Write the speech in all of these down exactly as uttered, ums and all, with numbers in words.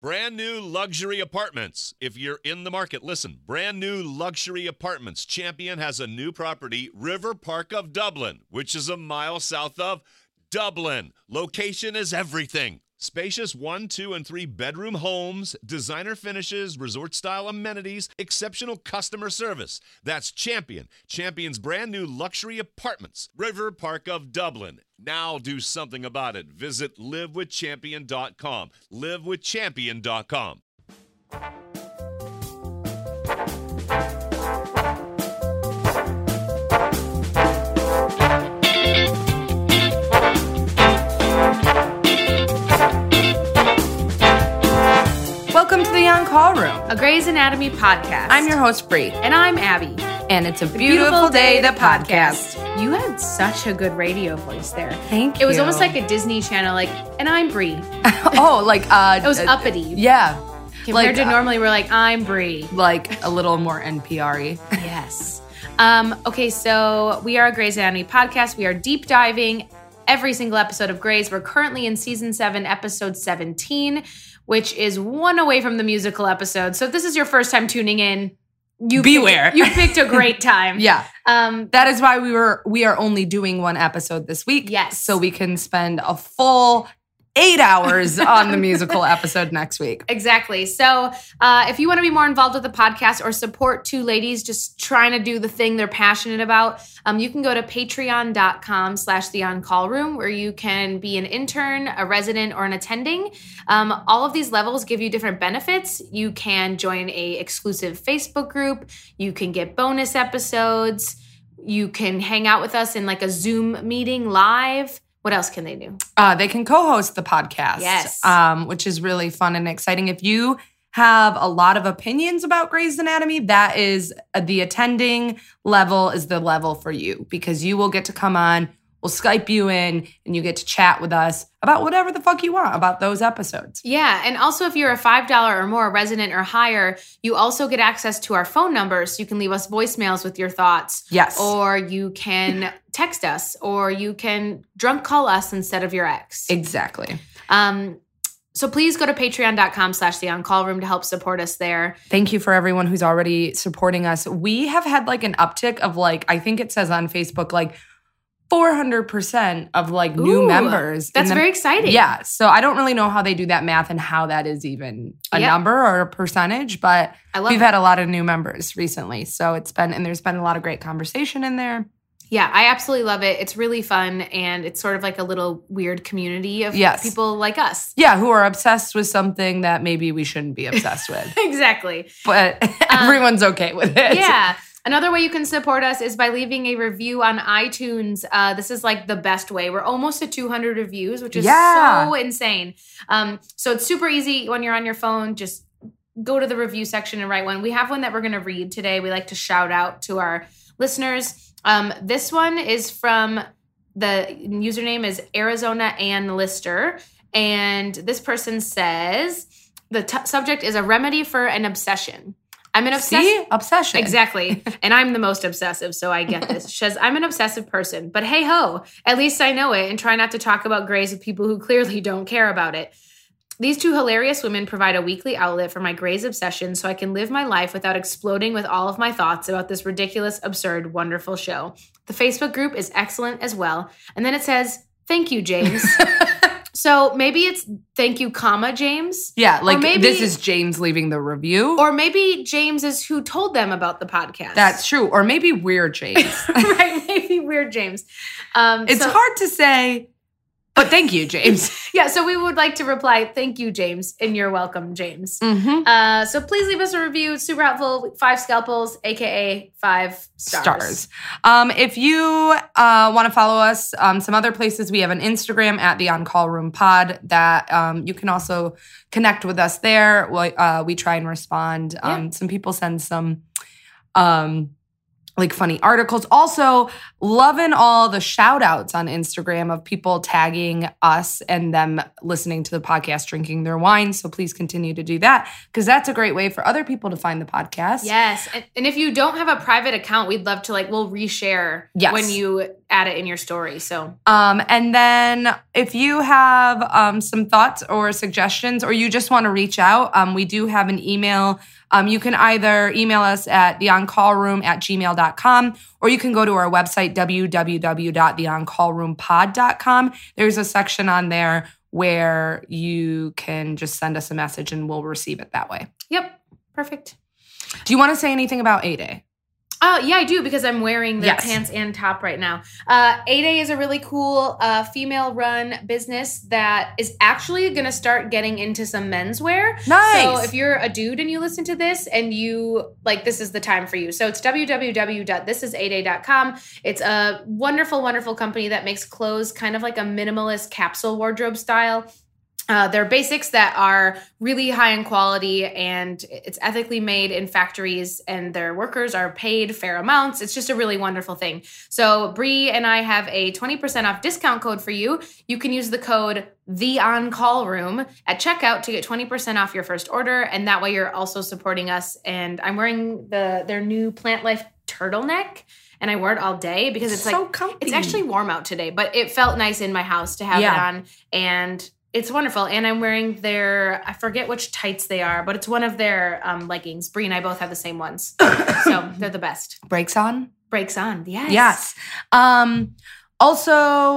Brand new luxury apartments. If you're in the market, listen. Brand new luxury apartments. Champion has a new property, River Park of Dublin, which is a mile south of Dublin. Location is everything. Spacious one, two, and three bedroom homes, designer finishes, resort-style amenities, exceptional customer service. That's Champion. Champion's brand new luxury apartments. River Park of Dublin. Now do something about it. Visit live with champion dot com. live with champion dot com. Welcome to the On Call Room, a Grey's Anatomy podcast. I'm your host, Bree. And I'm Abby. And it's a beautiful, beautiful day, the podcast. podcast. You had such a good radio voice there. Thank it you. It was almost like a Disney Channel, like, and I'm Bree. oh, like, uh, it was uh, uppity. Yeah. Compared like, to normally, we're like, I'm Bree. Like a little more N P R-y. Yes. Um, okay, so we are a Grey's Anatomy podcast. We are deep diving every single episode of Grey's. We're currently in season seven, episode seventeen, which is one away from the musical episode. So if this is your first time tuning in, you beware. Picked, you picked a great time. yeah. Um, that is why we were we are only doing one episode this week. Yes. So we can spend a full eight hours on the musical episode next week. Exactly. So uh, if you want to be more involved with the podcast or support two ladies just trying to do the thing they're passionate about, um, you can go to patreon.com slash the on-call room where you can be an intern, a resident, or an attending. Um, all of these levels give you different benefits. You can join a exclusive Facebook group. You can get bonus episodes. You can hang out with us in like a Zoom meeting live. What else can they do? Uh, they can co-host the podcast, yes, um, which is really fun and exciting. If you have a lot of opinions about Grey's Anatomy, that is uh, the attending level is the level for you because you will get to come on, we'll Skype you in, and you get to chat with us about whatever the fuck you want about those episodes. Yeah, and also if you're a five dollars or more resident or higher, you also get access to our phone numbers. So you can leave us voicemails with your thoughts. Yes. Or you can text us, or you can drunk call us instead of your ex. Exactly. Um, so please go to patreon.com slash the on-call room to help support us there. Thank you for everyone who's already supporting us. We have had like an uptick of like, I think it says on Facebook, like four hundred percent of like new Ooh, members. That's the, very exciting. Yeah. So I don't really know how they do that math and how that is even a yeah. number or a percentage, but I love we've it. had a lot of new members recently. So it's been, and there's been a lot of great conversation in there. Yeah, I absolutely love it. It's really fun, and it's sort of like a little weird community of yes. people like us. Yeah, who are obsessed with something that maybe we shouldn't be obsessed with. Exactly. But um, everyone's okay with it. Yeah. Another way you can support us is by leaving a review on iTunes. Uh, this is like the best way. We're almost at two hundred reviews, which is yeah. so insane. Um, so it's super easy when you're on your phone. Just go to the review section and write one. We have one that we're going to read today. We like to shout out to our listeners. Um, this one is from, the username is Arizona Ann Lister. And this person says, the t- subject is a remedy for an obsession. I'm an obsessive. See? Obsession. Exactly. And I'm the most obsessive, so I get this. She says, I'm an obsessive person, but hey ho, at least I know it and try not to talk about Grey's with people who clearly don't care about it. These two hilarious women provide a weekly outlet for my Grey's obsession so I can live my life without exploding with all of my thoughts about this ridiculous, absurd, wonderful show. The Facebook group is excellent as well. And then it says, thank you, James. So maybe it's thank you, comma, James. Yeah, like maybe, this is James leaving the review. Or maybe James is who told them about the podcast. That's true. Or maybe we're James. Right, maybe we're James. Um, it's so, hard to say, but thank you, James. Yeah, so we would like to reply, thank you, James, and you're welcome, James. Mm-hmm. Uh, so please leave us a review. It's super helpful. Five scalpels, a k a five stars. Stars. Um, if you uh, want to follow us, um, some other places, we have an Instagram at the On Call Room Pod that um, you can also connect with us there. We, uh, we try and respond. Um, yeah. Some people send some... Um, like funny articles. Also, loving all the shout outs on Instagram of people tagging us and them listening to the podcast, drinking their wine. So please continue to do that because that's a great way for other people to find the podcast. Yes. And, and if you don't have a private account, we'd love to like, we'll reshare yes. when you add it in your story. So, Um, and then if you have um, some thoughts or suggestions, or you just want to reach out, um, we do have an email. Um, you can either email us at the on call room at gmail dot com, or you can go to our website, w w w dot the on call room pod dot com. There's a section on there where you can just send us a message and we'll receive it that way. yep. Perfect. Do you want to say anything about A-Day? Oh, yeah, I do, because I'm wearing the Yes. pants and top right now. Uh, A-Day is a really cool uh, female-run business that is actually going to start getting into some menswear. Nice. So if you're a dude and you listen to this and you, like, this is the time for you. So it's w w w dot this is a day dot com. It's a wonderful, wonderful company that makes clothes kind of like a minimalist capsule wardrobe style. Uh, they're basics that are really high in quality, and it's ethically made in factories, and their workers are paid fair amounts. It's just a really wonderful thing. So Bree and I have a twenty percent off discount code for you. You can use the code The On Call Room at checkout to get twenty percent off your first order, and that way you're also supporting us. And I'm wearing the their new Plant Life turtleneck, and I wear it all day because it's So like comfy. it's actually warm out today, but it felt nice in my house to have Yeah. it on, and it's wonderful. And I'm wearing their, I forget which tights they are, but it's one of their um, leggings. Bree and I both have the same ones. So they're the best. Breaks on? Breaks on. Yes. Yes. Um, also,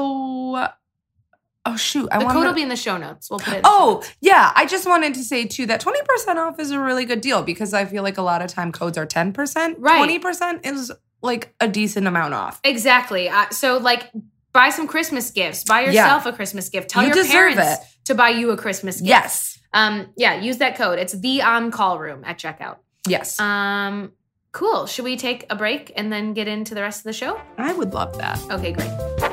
oh, shoot. I The wanted code to- will be in the show notes. We'll put it in the Oh, show notes. yeah. I just wanted to say, too, that twenty percent off is a really good deal because I feel like a lot of time codes are ten percent. Right. twenty percent is like a decent amount off. Exactly. Uh, so like, buy some Christmas gifts. Buy yourself a Christmas gift. Tell You your deserve parents it. to buy you a Christmas gift. Yes. Um, yeah, use that code. It's The On Call Room at checkout. Yes. Um, cool. Should we take a break and then get into the rest of the show? I would love that. Okay, great.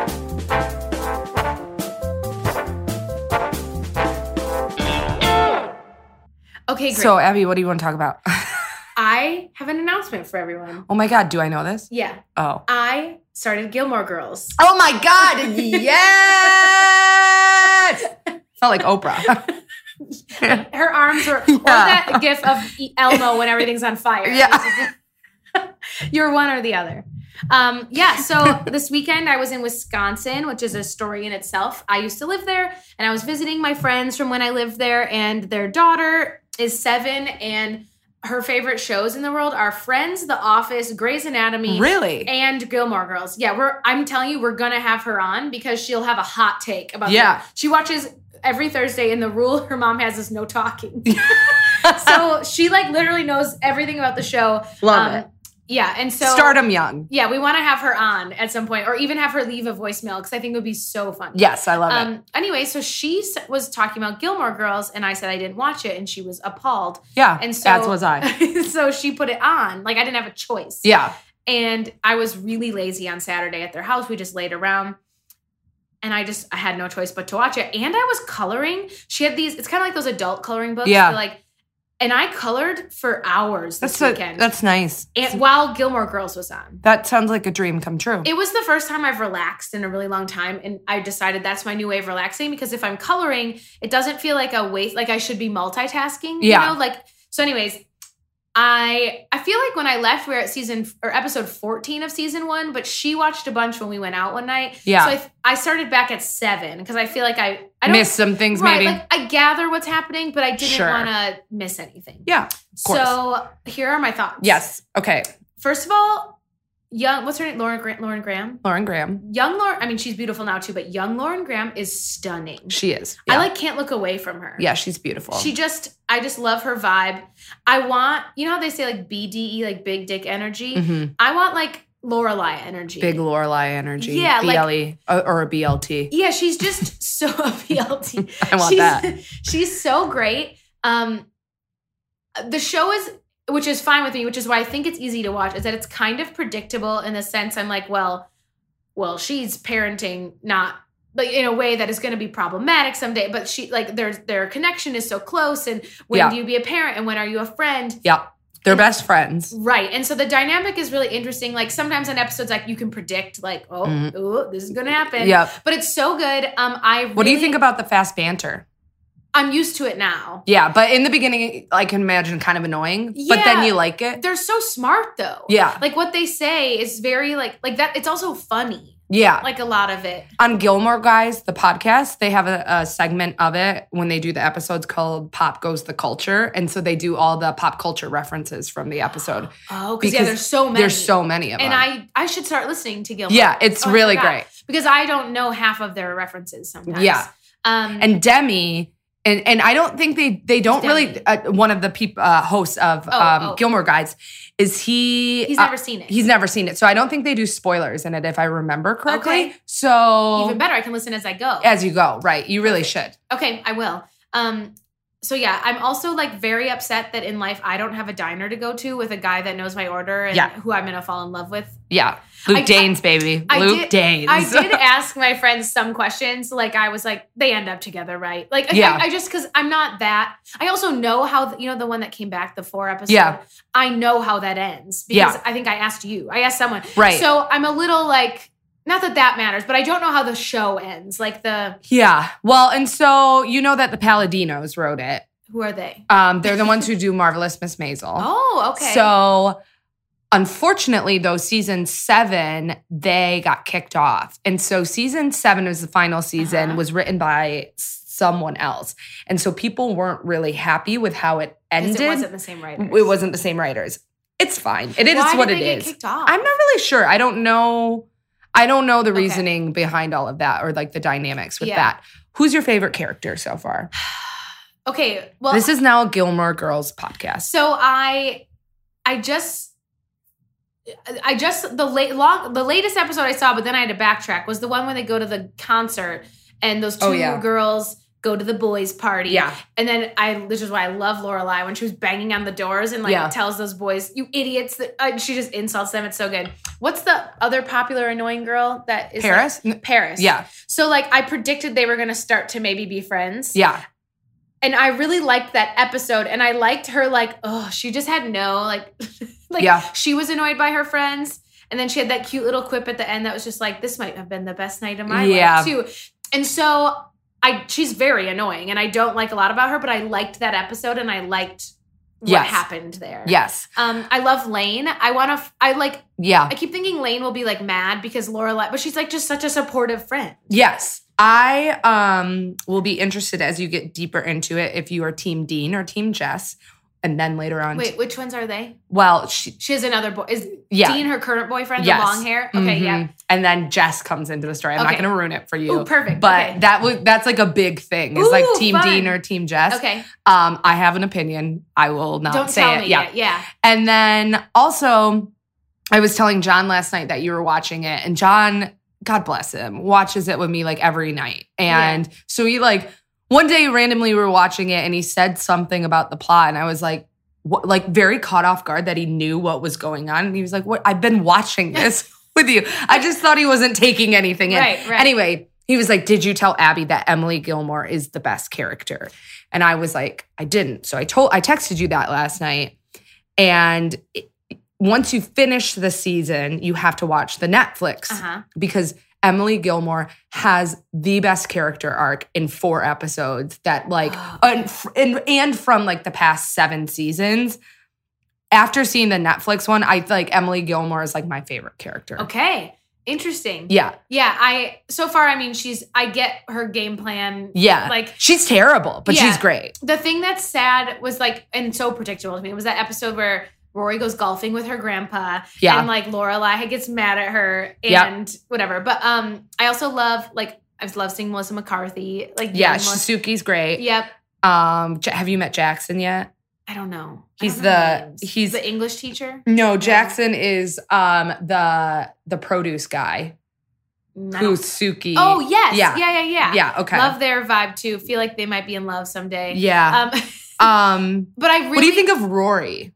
Okay, great. So, Abby, what do you want to talk about? I have an announcement for everyone. Oh, my God. Do I know this? Yeah. Oh. I started Gilmore Girls. Oh, my God. Yes. Felt like Oprah. Her arms were, or that gif of Elmo when everything's on fire. Yeah. You're one or the other. Um, yeah, so this weekend I was in Wisconsin, which is a story in itself. I used to live there, and I was visiting my friends from when I lived there, and their daughter is seven, and her favorite shows in the world are Friends, The Office, Grey's Anatomy, Really? and Gilmore Girls. Yeah, we're I'm telling you, we're gonna have her on because she'll have a hot take about Yeah. them. She watches every Thursday, and the rule her mom has is no talking. So she like literally knows everything about the show. Love Um, it. Yeah, and so Start 'em young. yeah, we want to have her on at some point, or even have her leave a voicemail because I think it would be so fun. Yes, I love it. Um. Anyway, so she s- was talking about Gilmore Girls, and I said I didn't watch it, and she was appalled. Yeah, And so as was I. so she put it on. Like I didn't have a choice. Yeah. And I was really lazy on Saturday at their house. We just laid around. And I just I had no choice but to watch it. And I was coloring. She had these, it's kind of like those adult coloring books. Yeah. Where, like, and I colored for hours this That's a, weekend. that's nice. and while Gilmore Girls was on. That sounds like a dream come true. It was the first time I've relaxed in a really long time. And I decided that's my new way of relaxing, because if I'm coloring, it doesn't feel like a waste, like I should be multitasking. Yeah. You know, like, so anyways, I I feel like when I left, we were at season or episode fourteen of season one, but she watched a bunch when we went out one night. Yeah. So I, I started back at seven because I feel like I, I don't Miss some things, right, maybe. like I gather what's happening, but I didn't Sure. want to miss anything. Yeah, of course. So here are my thoughts. Yes. Okay. First of all, young, what's her name? Lauren, Gra- Lauren Graham. Lauren Graham. Young Lauren, I mean, she's beautiful now too, but young Lauren Graham is stunning. She is. I Yeah. like can't look away from her. Yeah, she's beautiful. She just, I just love her vibe. I want, you know how they say like B D E, like big dick energy? Mhm. I want like Lorelai energy. Big Lorelai energy. Yeah, like- B L E or, or a B L T. Yeah, she's just so B L T. I want she's, that. She's so great. Um, the show is, which is fine with me, which is why I think it's easy to watch, is that it's kind of predictable in the sense I'm like, well, well, she's parenting not like in a way that is going to be problematic someday, but she like their their connection is so close. And when Yeah. do you be a parent and when are you a friend? Yeah. They're best friends. Right. And so the dynamic is really interesting. Like sometimes on episodes, like you can predict like, oh, Mhm. oh this is going to happen. Yep. But it's so good. Um, I really, What do you think about the fast banter? I'm used to it now. Yeah, but in the beginning, I can imagine kind of annoying. But then Yeah. you like it. They're so smart though. Yeah. Like what they say is very like like that. It's also funny. Yeah. Like a lot of it. On Gilmore Guys, the podcast, they have a, a segment of it when they do the episodes called Pop Goes the Culture. And so they do all the pop culture references from the episode. Oh, because yeah, there's so many. There's so many of and them. And I, I should start listening to Gilmore. Yeah, it's oh, really great. Because I don't know half of their references sometimes. Yeah. Um, and Demi... And and I don't think they they don't really uh, one of the peop, uh, hosts of oh, um, oh. Gilmore Guys is he he's uh, never seen it he's never seen it, so I don't think they do spoilers in it if I remember correctly. Okay. So even better, I can listen as I go. As you go, right? You really okay. should. Okay, I will. Um, so yeah, I'm also like very upset that in life I don't have a diner to go to with a guy that knows my order and yeah. who I'm gonna fall in love with. Yeah, Luke I, Danes, I, baby, I Luke did, Danes. I did ask my friends some questions. Like I was like, they end up together, right? Like yeah. I, I just because I'm not that. I also know how you know the one that came back, the four episode. Yeah, I know how that ends because yeah. I think I asked you. I asked someone. Right. So I'm a little like. Not that that matters, but I don't know how the show ends. Like the yeah. Well, and so you know that the Paladinos wrote it. Who are they? Um, they're the ones who do Marvelous Miss Maisel. Oh, okay. So, unfortunately, though, season seven, they got kicked off. And so season seven was the final season, uh-huh. was written by someone else. And so people weren't really happy with how it ended. It wasn't the same writers. It wasn't the same writers. It's fine. It is Why what did it they is. Get kicked off? I'm not really sure. I don't know. I don't know the okay. reasoning behind all of that or like the dynamics with yeah. that. Who's your favorite character so far? Okay, well, this is now a Gilmore Girls podcast. So I, I just, I just the late long the latest episode I saw, but then I had to backtrack. Was the one when they go to the concert and those two oh, yeah. girls go to the boys' party. Yeah, and then I, which is why I love Lorelai when she was banging on the doors and like yeah. tells those boys, "You idiots!" That uh, she just insults them. It's so good. What's the other popular annoying girl that is Paris? Like, Paris. Yeah. So like I predicted they were going to start to maybe be friends. Yeah. And I really liked that episode. And I liked her like, oh, she just had no, like, like yeah. she was annoyed by her friends. And then she had that cute little quip at the end that was just like, this might have been the best night of my yeah. life too. And so I, she's very annoying and I don't like a lot about her, but I liked that episode and I liked what yes. happened there. Yes. Um, I love Lane. I want to, I like, yeah. I keep thinking Lane will be like mad because Lorelai, but she's like just such a supportive friend. Yes. I um will be interested as you get deeper into it if you are Team Dean or Team Jess. And then later on. Wait, which ones are they? Well, she, she has another boy. Is yeah. Dean her current boyfriend, yes. the long hair? Okay, mm-hmm. yeah. And then Jess comes into the story. I'm okay. not going to ruin it for you. Ooh, perfect. But okay. that was that's like a big thing. It's Ooh, like Team fun. Dean or Team Jess. Okay. Um, I have an opinion. I will not Don't say tell it. me yeah. yet. Yeah. And then also, I was telling John last night that you were watching it, and John, God bless him, watches it with me like every night. And yeah. so he like one day randomly we were watching it, and he said something about the plot, and I was like. What, like very caught off guard that he knew what was going on. And he was like, what? I've been watching this with you. I just thought he wasn't taking anything in. Right, right. Anyway, he was like, did you tell Abby that Emily Gilmore is the best character? And I was like, I didn't. So I told, I texted you that last night. And it, once you finish the season, you have to watch the Netflix uh-huh. because Emily Gilmore has the best character arc in four episodes that like, oh, and, and, and from like the past seven seasons. After seeing the Netflix one, I like Emily Gilmore is like my favorite character. Okay. Interesting. Yeah. Yeah. I, so far, I mean, she's, I get her game plan. Yeah. Like, she's terrible, but yeah. she's great. The thing that's sad was like, and so predictable to me, was that episode where Rory goes golfing with her grandpa. Yeah. And like Lorelai gets mad at her and yep. whatever. But um, I also love, like, I love seeing Melissa McCarthy. Like, yeah, Melissa- Suki's great. Yep. Um, have you met Jackson yet? I don't know. He's don't know the names. he's the English teacher. No, Jackson yeah. is um the the produce guy. No. Who's Suki? Oh yes, yeah, yeah, yeah, yeah. Yeah, okay. Love their vibe too. Feel like they might be in love someday. Yeah. Um, um but I really. What do you think of Rory?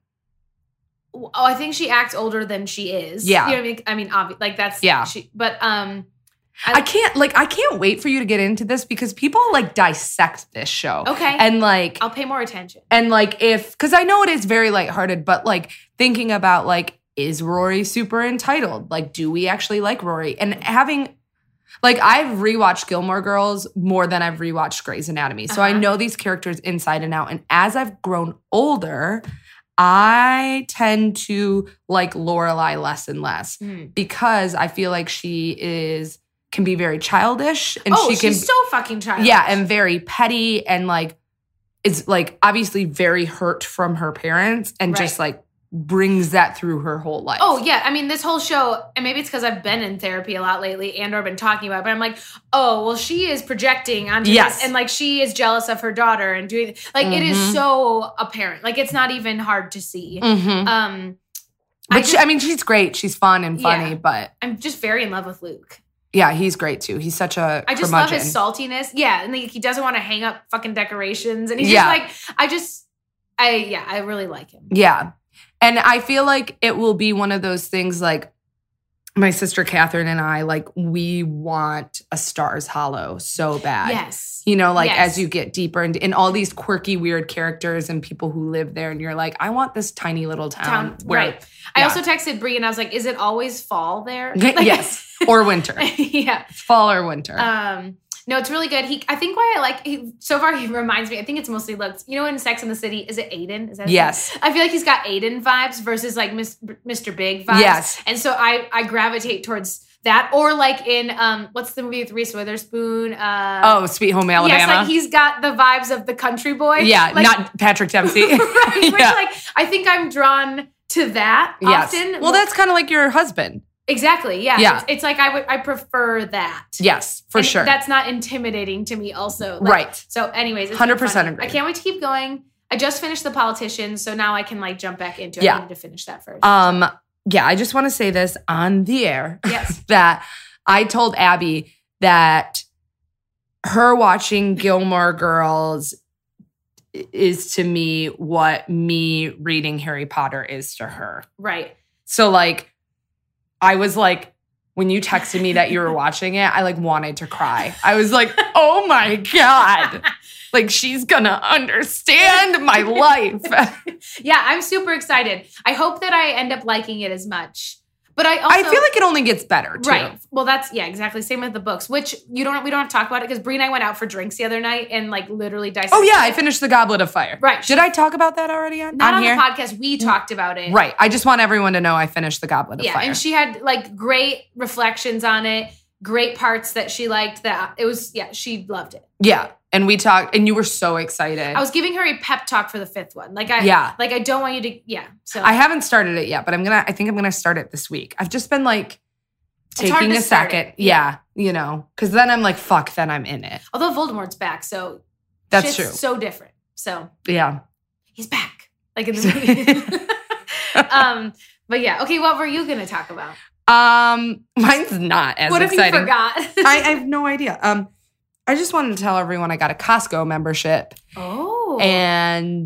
Oh, I think she acts older than she is. Yeah. You know what I mean? I mean, obviously, like that's yeah. She, but um, I, I can't like I can't wait for you to get into this because people like dissect this show. Okay. And like I'll pay more attention. And like if because I know it is very lighthearted, but like thinking about like is Rory super entitled? Like, do we actually like Rory? And having like I've rewatched Gilmore Girls more than I've rewatched Grey's Anatomy. So uh-huh. I know these characters inside and out. And as I've grown older, I tend to like Lorelai less and less Mm. because I feel like she is can be very childish and oh, she can she's so fucking childish. yeah, and very petty and like is like obviously very hurt from her parents and Right. just like brings that through her whole life. Oh, yeah. I mean, this whole show, and maybe it's because I've been in therapy a lot lately and or been talking about it, but I'm like, oh, well, she is projecting onto Yes. this. And like, she is jealous of her daughter and doing, like, it is Mhm. so apparent. Like, it's not even hard to see. Mhm. Um, But I, she, just, I mean, she's great. She's fun and funny, Yeah. but I'm just very in love with Luke. yeah, he's great too. He's such a I just curmudgeon. love his saltiness. Yeah. And like, he doesn't want to hang up fucking decorations. And he's Yeah. just like, I just, I, yeah, I really like him. Yeah. And I feel like it will be one of those things like my sister Catherine and I, like, we want a Stars Hollow so bad. Yes. You know, like Yes. as you get deeper into in all these quirky, weird characters and people who live there, and you're like, I want this tiny little town. Town, where, right. I yeah. also texted Brie and I was like, is it always fall there? Like- yes. Or winter. yeah. Fall or winter. Um, no, it's really good. He, I think why I like, he, so far he reminds me, I think it's mostly looks, you know, in Sex and the City, is it Aiden? Is that his Yes. name? I feel like he's got Aiden vibes versus like Miss, Mister Big vibes. Yes. And so I, I gravitate towards that. Or like in, um, what's the movie with Reese Witherspoon? Uh, oh, Sweet Home Alabama. Yes, like he's got the vibes of the country boy. yeah, like, not Patrick Dempsey. right. Which Yeah. like, I think I'm drawn to that Yes. often. Well, that's kind of like your husband. Exactly. Yeah. Yeah. It's, it's like I would I prefer that. Yes, for And sure. That's not intimidating to me also. Like, Right. So anyways, it's one hundred been percent fun. agree. I can't wait to keep going. I just finished The Politician, so now I can like jump back into it. Yeah. I need to finish that first. Um, yeah, I just want to say this on the air. Yes. that I told Abby that her watching Gilmore Girls is to me what me reading Harry Potter is to her. Right. So like, I was like, when you texted me that you were watching it, I like wanted to cry. I was like, oh my God. Like she's gonna understand my life. Yeah, I'm super excited. I hope that I end up liking it as much. But I also I feel like it only gets better too. Right. Well, that's yeah, exactly. Same with the books, which you don't we don't have to talk about it because Brie and I went out for drinks the other night and like literally dissected. Oh yeah, I finished the Goblet of Fire. Right. Did I talk about that already on, Not on, here? the podcast. We talked about it. Right. I just want everyone to know I finished the Goblet of Yeah, Fire. and she had like great reflections on it, great parts that she liked. That it was yeah, she loved it. yeah. And we talked, and you were so excited. I was giving her a pep talk for the fifth one. Like I Yeah. like I don't want you to yeah. So I haven't started it yet, but I'm gonna. I think I'm gonna start it this week. I've just been like It's hard taking to a start second. it. Yeah, you know, because then I'm like, fuck. Then I'm in it. although Voldemort's back, so That's shit's true. so different. So Yeah. he's back. Like in the movie. um, but yeah, okay, what were you gonna talk about? Um, mine's not as What if exciting. you forgot? I, I have no idea. Um, I just wanted to tell everyone I got a Costco membership, oh. and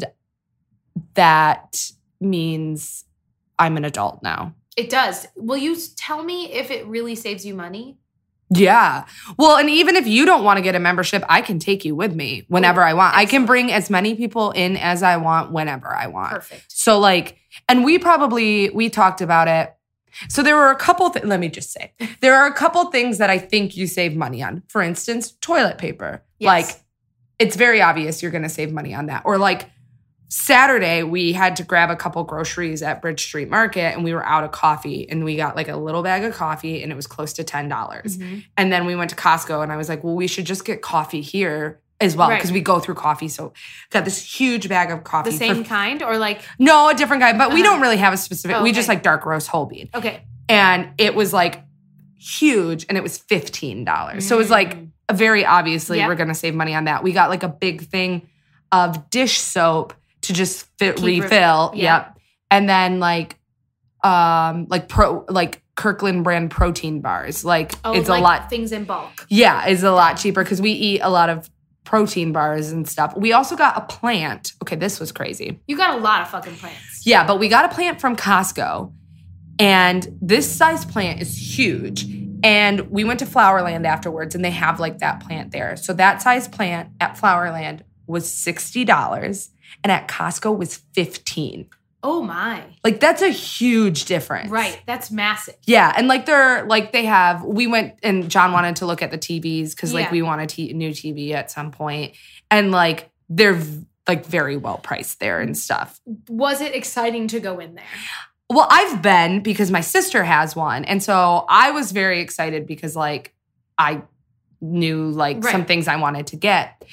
that means I'm an adult now. It does. Will you tell me if it really saves you money? Yeah. Well, and even if you don't want to get a membership, I can take you with me whenever I want. I can excellent. bring as many people in as I want whenever I want. Perfect. So like, and we probably, we talked about it. So there were a couple, th- let me just say, there are a couple things that I think you save money on. For instance, toilet paper. Yes. Like, it's very obvious you're going to save money on that. Or like Saturday, we had to grab a couple groceries at Bridge Street Market and we were out of coffee and we got like a little bag of coffee and it was close to ten dollars. Mhm. And then we went to Costco and I was like, well, we should just get coffee here as well Right. because we go through coffee. So got this huge bag of coffee. The same for, kind or like no, a different kind, but we Uh-huh. don't really have a specific. Oh, We okay. just like dark roast whole bean. okay. And it was like huge and it was fifteen dollars. So it was like Mm. very obviously Yep. we're going to save money on that. We got like a big thing of dish soap to just fit, Keep re- refill. yeah. Yep. And then like um like pro like Kirkland brand protein bars. Like Oh, it's like a lot things in bulk. yeah, it's a lot cheaper because we eat a lot of protein bars and stuff. We also got a plant. Okay, this was crazy. You got a lot of fucking plants. Yeah, but we got a plant from Costco. And this size plant is huge. And we went to Flowerland afterwards and they have like that plant there. So that size plant at Flowerland was sixty dollars and at Costco was fifteen dollars. Oh my. Like that's a huge difference. Right. That's massive. Yeah, and like they're like they have. We went and John wanted to look at the T Vs because like Yeah. we want a t- new T V at some point, and like they're v- like very well priced there and stuff. Was it exciting to go in there? Well, I've been because my sister has one. And so I was very excited because like I knew like Right. some things I wanted to get.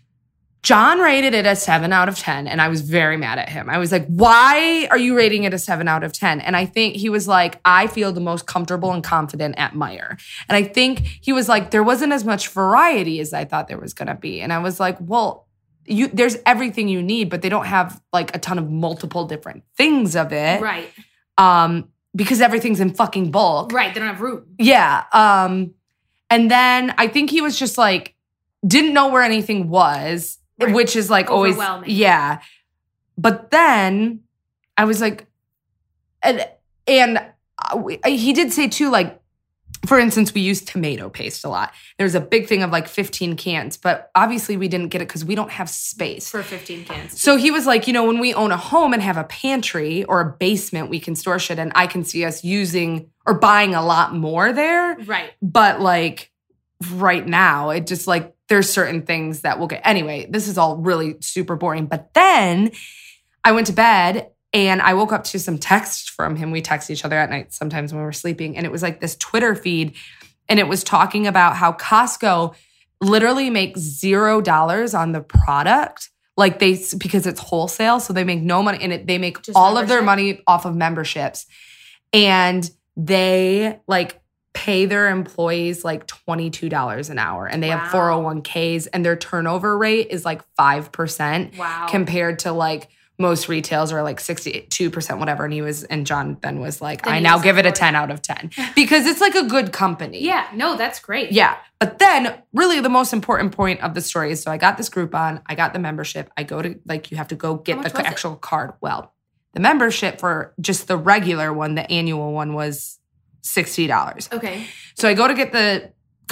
John rated it a seven out of ten, and I was very mad at him. I was like, why are you rating it a seven out of ten? And I think he was like, I feel the most comfortable and confident at Meijer. And I think he was like, there wasn't as much variety as I thought there was going to be. And I was like, well, you there's everything you need, but they don't have like a ton of multiple different things of it. Right. Um, because everything's in fucking bulk. Right. They don't have room. Yeah. Um, and then I think he was just like, didn't know where anything was. Right. Which is like always, Overwhelming. yeah. But then I was like, and, and he did say too, like, for instance, we use tomato paste a lot. There's a big thing of like fifteen cans, but obviously we didn't get it because we don't have space. For fifteen cans. So he was like, you know, when we own a home and have a pantry or a basement we can store shit in, I can see us using or buying a lot more there. Right. But like right now, it just like, there's certain things that we'll get. Anyway, this is all really super boring. But then I went to bed and I woke up to some text from him. We text each other at night sometimes when we're sleeping. And it was like this Twitter feed. And it was talking about how Costco literally makes zero dollars on the product. Like they, because it's wholesale. So they make no money. And it, they make Just all of their membership? money off of memberships. And they like, pay their employees like twenty-two dollars an hour and they Wow. have four oh one k's and their turnover rate is like five percent Wow. compared to like most retails are like sixty-two percent, whatever. And he was, and John then was like, Then I he now was give it a like, ten out of ten because it's like a good company. Yeah. No, that's great. Yeah. But then really the most important point of the story is, so I got this Groupon, I got the membership. I go to like, you have to go get much the was it? actual card. Well, the membership for just the regular one, the annual one was sixty dollars. Okay. So I go to get the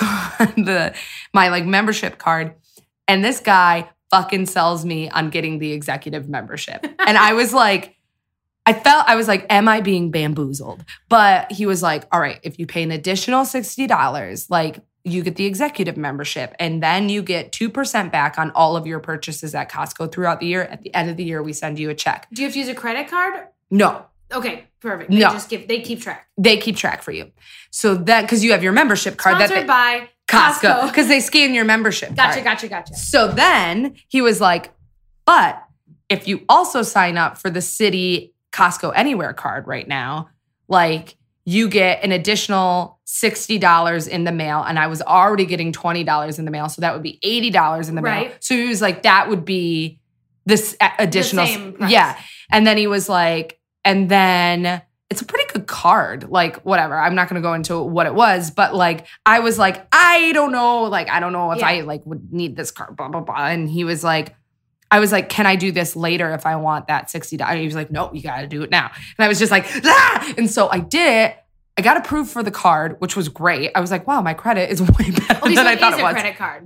the my like membership card, and this guy fucking sells me on getting the executive membership. And I was like, I felt I was like, am I being bamboozled? But he was like, all right, if you pay an additional sixty dollars, like you get the executive membership, and then you get two percent back on all of your purchases at Costco throughout the year. At the end of the year, we send you a check. Do you have to use a credit card? No. Okay, perfect. They No. just give they keep track. They keep track for you. So that, because you have your membership card. Sponsored that they, by Costco. Costco. Because they scan your membership Gotcha, card. gotcha, gotcha. So then he was like, but if you also sign up for the City Costco Anywhere card right now, like you get an additional sixty dollars in the mail. And I was already getting twenty dollars in the mail. So that would be eighty dollars in the mail. Right. So he was like, that would be this additional. same price. Yeah. And then he was like, and then it's a pretty good card. Like, whatever. I'm not going to go into what it was, but like, I was like, I don't know. Like, I don't know if Yeah. I like would need this card, blah, blah, blah. And he was like, I was like, can I do this later if I want that sixty dollars? And he was like, no, you got to do it now. And I was just like, ah! And so I did it. I got approved for the card, which was great. I was like, wow, my credit is way better Oh, than I thought is it a was. credit card.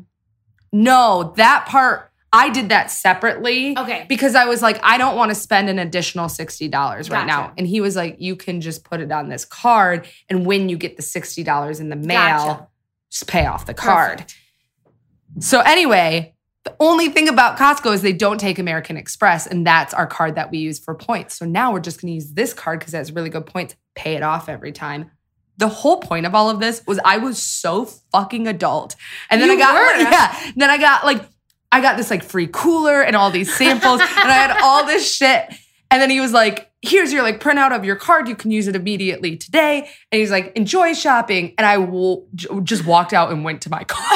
No, that part, I did that separately. Okay. Because I was like, I don't want to spend an additional sixty dollars right now. Gotcha. And he was like, you can just put it on this card. And when you get the sixty dollars in the mail, Gotcha. just pay off the card. Perfect. So anyway, the only thing about Costco is they don't take American Express. And that's our card that we use for points. So now we're just going to use this card because it has really good points. Pay it off every time. The whole point of all of this was I was so fucking adult. And then You I got, were. yeah, then I got like, I got this like free cooler and all these samples and I had all this shit. And then he was like, here's your like printout of your card. You can use it immediately today. And he's like, enjoy shopping. And I will, j- just walked out and went to my car.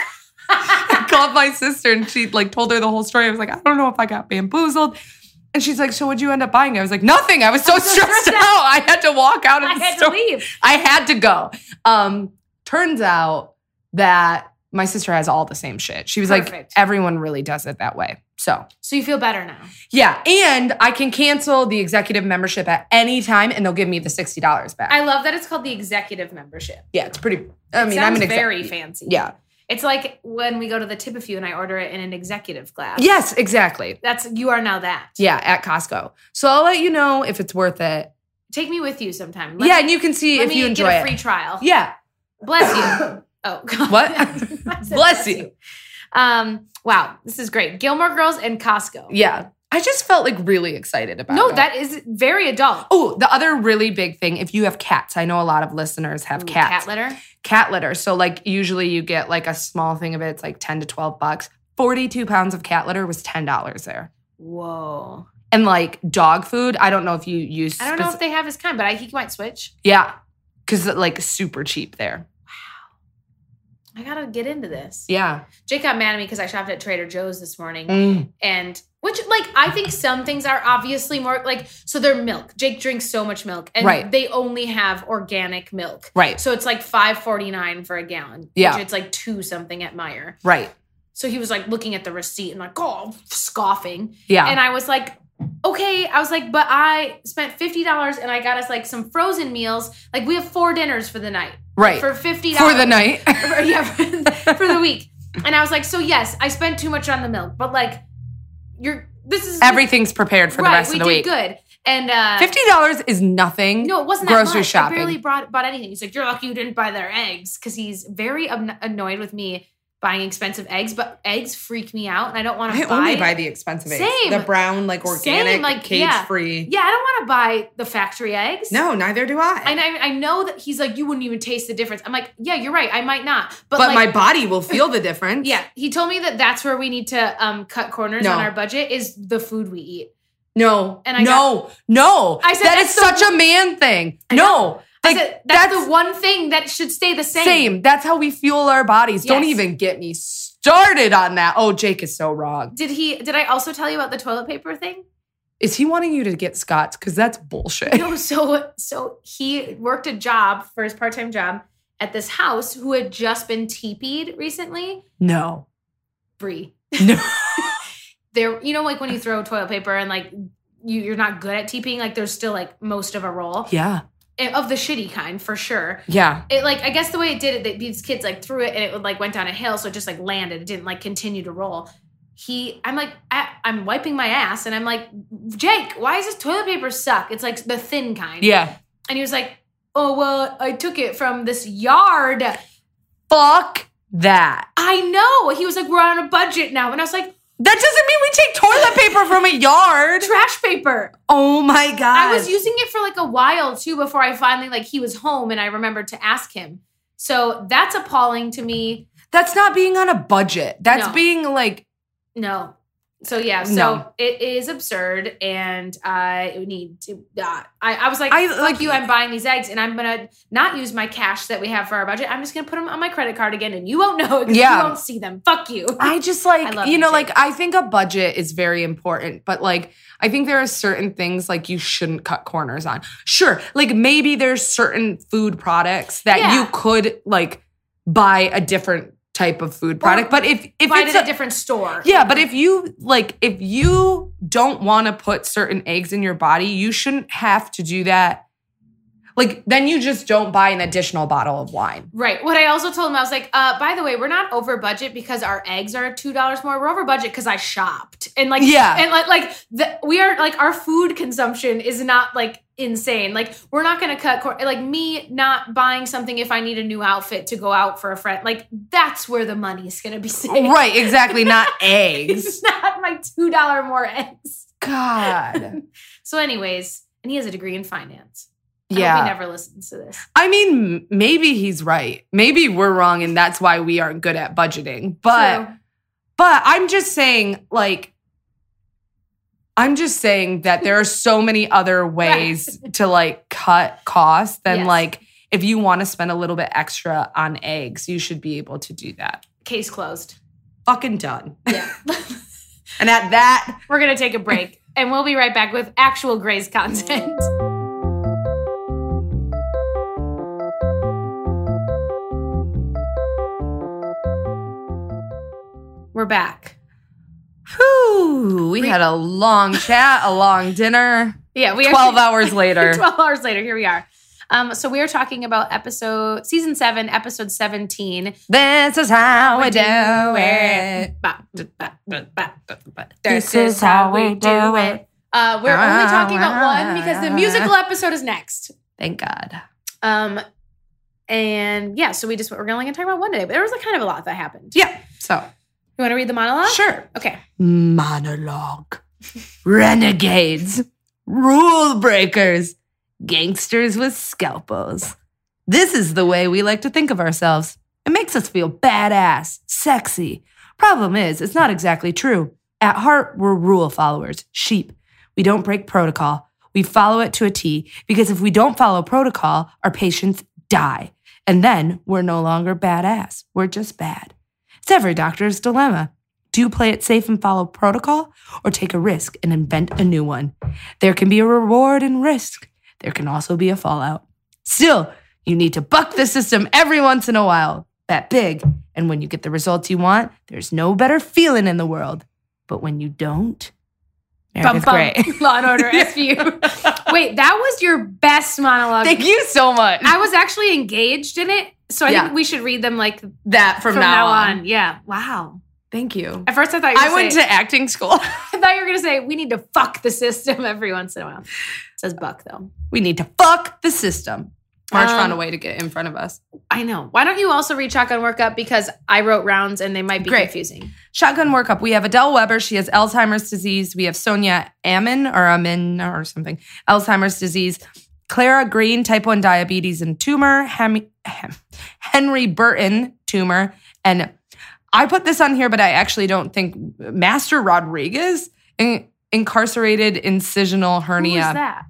I called my sister and she like told her the whole story. I was like, I don't know if I got bamboozled. And she's like, so what'd you end up buying? I was like, nothing. I was so I'm so stressed stressed out. I had to walk out of I the had store. to leave. I had to go. Um, turns out that my sister has all the same shit. She was like, Perfect. everyone really does it that way. So So you feel better now. yeah. And I can cancel the executive membership at any time and they'll give me the sixty dollars back. I love that it's called the executive membership. yeah, it's pretty, I It mean, sounds I'm an exec- very fancy. Yeah. It's like when we go to the Tip-A-Few and I order it in an executive glass. Yes, exactly. That's you are now that. Yeah, at Costco. So I'll let you know if it's worth it. Take me with you sometime. Let yeah, me, and you can see let if me you enjoy get a it. free trial. Yeah. Bless you. Oh God. What? I said Bless you. Um, wow, this is great. Gilmore Girls and Costco. Yeah. I just felt like really excited about No, it. that is very adult. Oh, the other really big thing, if you have cats, I know a lot of listeners have Ooh, cats. Cat litter? Cat litter. So like usually you get like a small thing of it. It's like ten to twelve bucks. forty-two pounds of cat litter was ten dollars there. Whoa. And like dog food, I don't know if you use. I don't know if they have his kind, but I, he might switch. Yeah. Because like super cheap there. I gotta get into this. Yeah. Jake got mad at me because I shopped at Trader Joe's this morning. Mm. And which, like, I think some things are obviously more like, so they're milk. Jake drinks so much milk. And Right. they only have organic milk. Right. So it's like five forty-nine for a gallon. Yeah. Which it's like two something at Meijer. Right. So he was like looking at the receipt and like, oh, scoffing. Yeah. And I was like, okay. I was like, but I spent fifty dollars and I got us like some frozen meals. Like we have four dinners for the night. Right. For fifty dollars. For the night. For- yeah, for, for the week. And I was like, so yes, I spent too much on the milk, but like, you're, this is. Everything's prepared for right, the rest we of the did week. good. And uh, fifty dollars is nothing. no, it wasn't that grocery much. shopping. I barely brought, bought anything. He's like, you're lucky you didn't buy their eggs. Cause he's very an- annoyed with me buying expensive eggs, but eggs freak me out and I don't want to I buy. only buy the expensive eggs. Same. The brown, like organic, Same, like, cage yeah. free. Yeah, I don't want to buy the factory eggs. No, neither do I. And I, I know that he's like, you wouldn't even taste the difference. I'm like, yeah, you're right. I might not. But, but like, my body will feel the difference. yeah, he told me that that's where we need to um, cut corners No. on our budget is the food we eat. No. And I no. no. I said that is that's the- such a man thing. I No. I Like, said, that's, the one thing that should stay the same. same. That's how we fuel our bodies. Don't Yes. even get me started on that. Oh, Jake is so wrong. Did he? Did I also tell you about the toilet paper thing? Is he wanting you to get Scott's? Because that's bullshit. No. So so he worked a job for his part time job at this house who had just been teepeed recently. No. Brie. No. There, you know, like when you throw toilet paper and like you, you're not good at teepeeing, like there's still like most of a roll. Yeah. Eh, of the shitty kind for sure. Yeah. It like I guess the way it did it, that these kids like threw it and it would like went down a hill, so it just like landed. It didn't like continue to roll. He, I'm like, I, I'm wiping my ass and I'm like, Jake, why does this toilet paper suck? It's like the thin kind. Yeah. And he was like, oh well, I took it from this yard. Fuck that. I know. He was like, we're on a budget now, and I was like, That doesn't mean we take toilet paper from a yard. trash paper. Oh my God. I was using it for like a while too before I finally like he was home and I remembered to ask him. So that's appalling to me. That's not being on a budget. That's No. being like, No. So yeah, so No. it is absurd and I need to uh, I, I was like, I- fuck like- you, I'm buying these eggs and I'm gonna not use my cash that we have for our budget. I'm just gonna put them on my credit card again and you won't know it 'cause Yeah. you won't see them. Fuck you. I just I like, love you you, know, Jake. like I think a budget is very important, but like I think there are certain things like you shouldn't cut corners on. Sure, like maybe there's certain food products that Yeah. you could like buy a different type of food product, but if if Buy it it's at a a, different store. yeah, but if you like if you don't want to put certain eggs in your body, you shouldn't have to do that. Like then you just don't buy an additional bottle of wine. Right. What I also told him, I was like, uh, by the way, we're not over budget because our eggs are two dollars more. We're over budget because I shopped. And like, Yeah. And like, like the, we are like, our food consumption is not like insane. Like, we're not going to cut, cor- like me not buying something if I need a new outfit to go out for a friend. Like, that's where the money is going to be saved. Right, exactly, not eggs. It's not my two dollars more eggs. God. So anyways, and he has a degree in finance. I Yeah. hope he never listens to this. I mean, m- maybe he's right. Maybe we're wrong and that's why we aren't good at budgeting. But True. but I'm just saying like I'm just saying that there are so many other ways to like cut costs than Yes. like if you want to spend a little bit extra on eggs, you should be able to do that. Case closed. Fucking done. Yeah. And at that, We're going to take a break and we'll be right back with actual Grey's content. We're back. whew, we We- had a long chat, a long dinner. Yeah, we twelve actually- hours later. twelve hours later, here we are. Um, so we are talking about episode, season seven, episode seventeen. This is how we do it. Ba, ba, ba, ba, ba, ba. This is how we do it. Uh, we're only talking about one because the musical episode is next. Thank God. Um, and yeah, so we just we're only going to talk about one today, but there was like kind of a lot that happened. Yeah. So You want to read the monologue? Sure. Okay. Monologue. Renegades. Rule breakers. Gangsters with scalpels. This is the way we like to think of ourselves. It makes us feel badass, sexy. Problem is, it's not exactly true. At heart, we're rule followers, sheep. We don't break protocol. We follow it to a T because if we don't follow protocol, our patients die. And then we're no longer badass. We're just bad. It's every doctor's dilemma. Do you play it safe and follow protocol or take a risk and invent a new one? There can be a reward in risk. There can also be a fallout. Still, you need to buck the system every once in a while. Bet big. And when you get the results you want, there's no better feeling in the world. But when you don't, America's Bum, bum. great. Law and Order S V U. Wait, that was your best monologue. Thank you so much. I was actually engaged in it, so I Yeah. think we should read them like that from, from now, now on. on. Yeah. Wow. Thank you. At first, I thought you were I gonna went say, to acting school. I thought you were gonna say we need to fuck the system every once in a while. It says buck though. We need to fuck the system. March Um, found a way to get in front of us. I know. Why don't you also read Shotgun Workup because I wrote rounds and they might be Great. confusing. Shotgun workup. We have Adele Weber. She has Alzheimer's disease. We have Sonia Amin or Amin or something. Alzheimer's disease. Clara Green, type one diabetes and tumor. Hem- Hem- Henry Burton, tumor. And I put this on here, but I actually don't think Master Rodriguez, in- incarcerated incisional hernia. Who is that?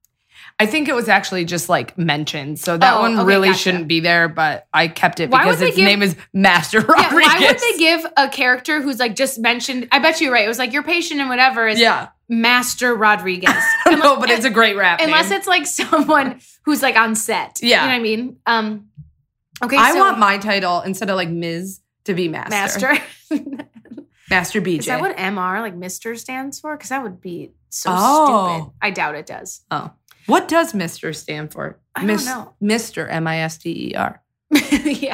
I think it was actually just like mentioned. So that Oh, one okay, really gotcha. shouldn't be there, but I kept it Why would because they its give- name is Master Yeah, Rodriguez. why would they give a character who's like just mentioned? I bet you're right. It was like your patient and whatever is Yeah. Master Rodriguez. No, but it's a great rap Unless name. it's like someone who's like on set. Yeah. You know what I mean? Um, okay, I so want my title instead of like Miz to be Master. Master. Master B J. Is that what M R, like Mister stands for? Because that would be so Oh. stupid. I doubt it does. Oh. What does Mister stand for? I don't know. Mister M I S T E R. Yeah.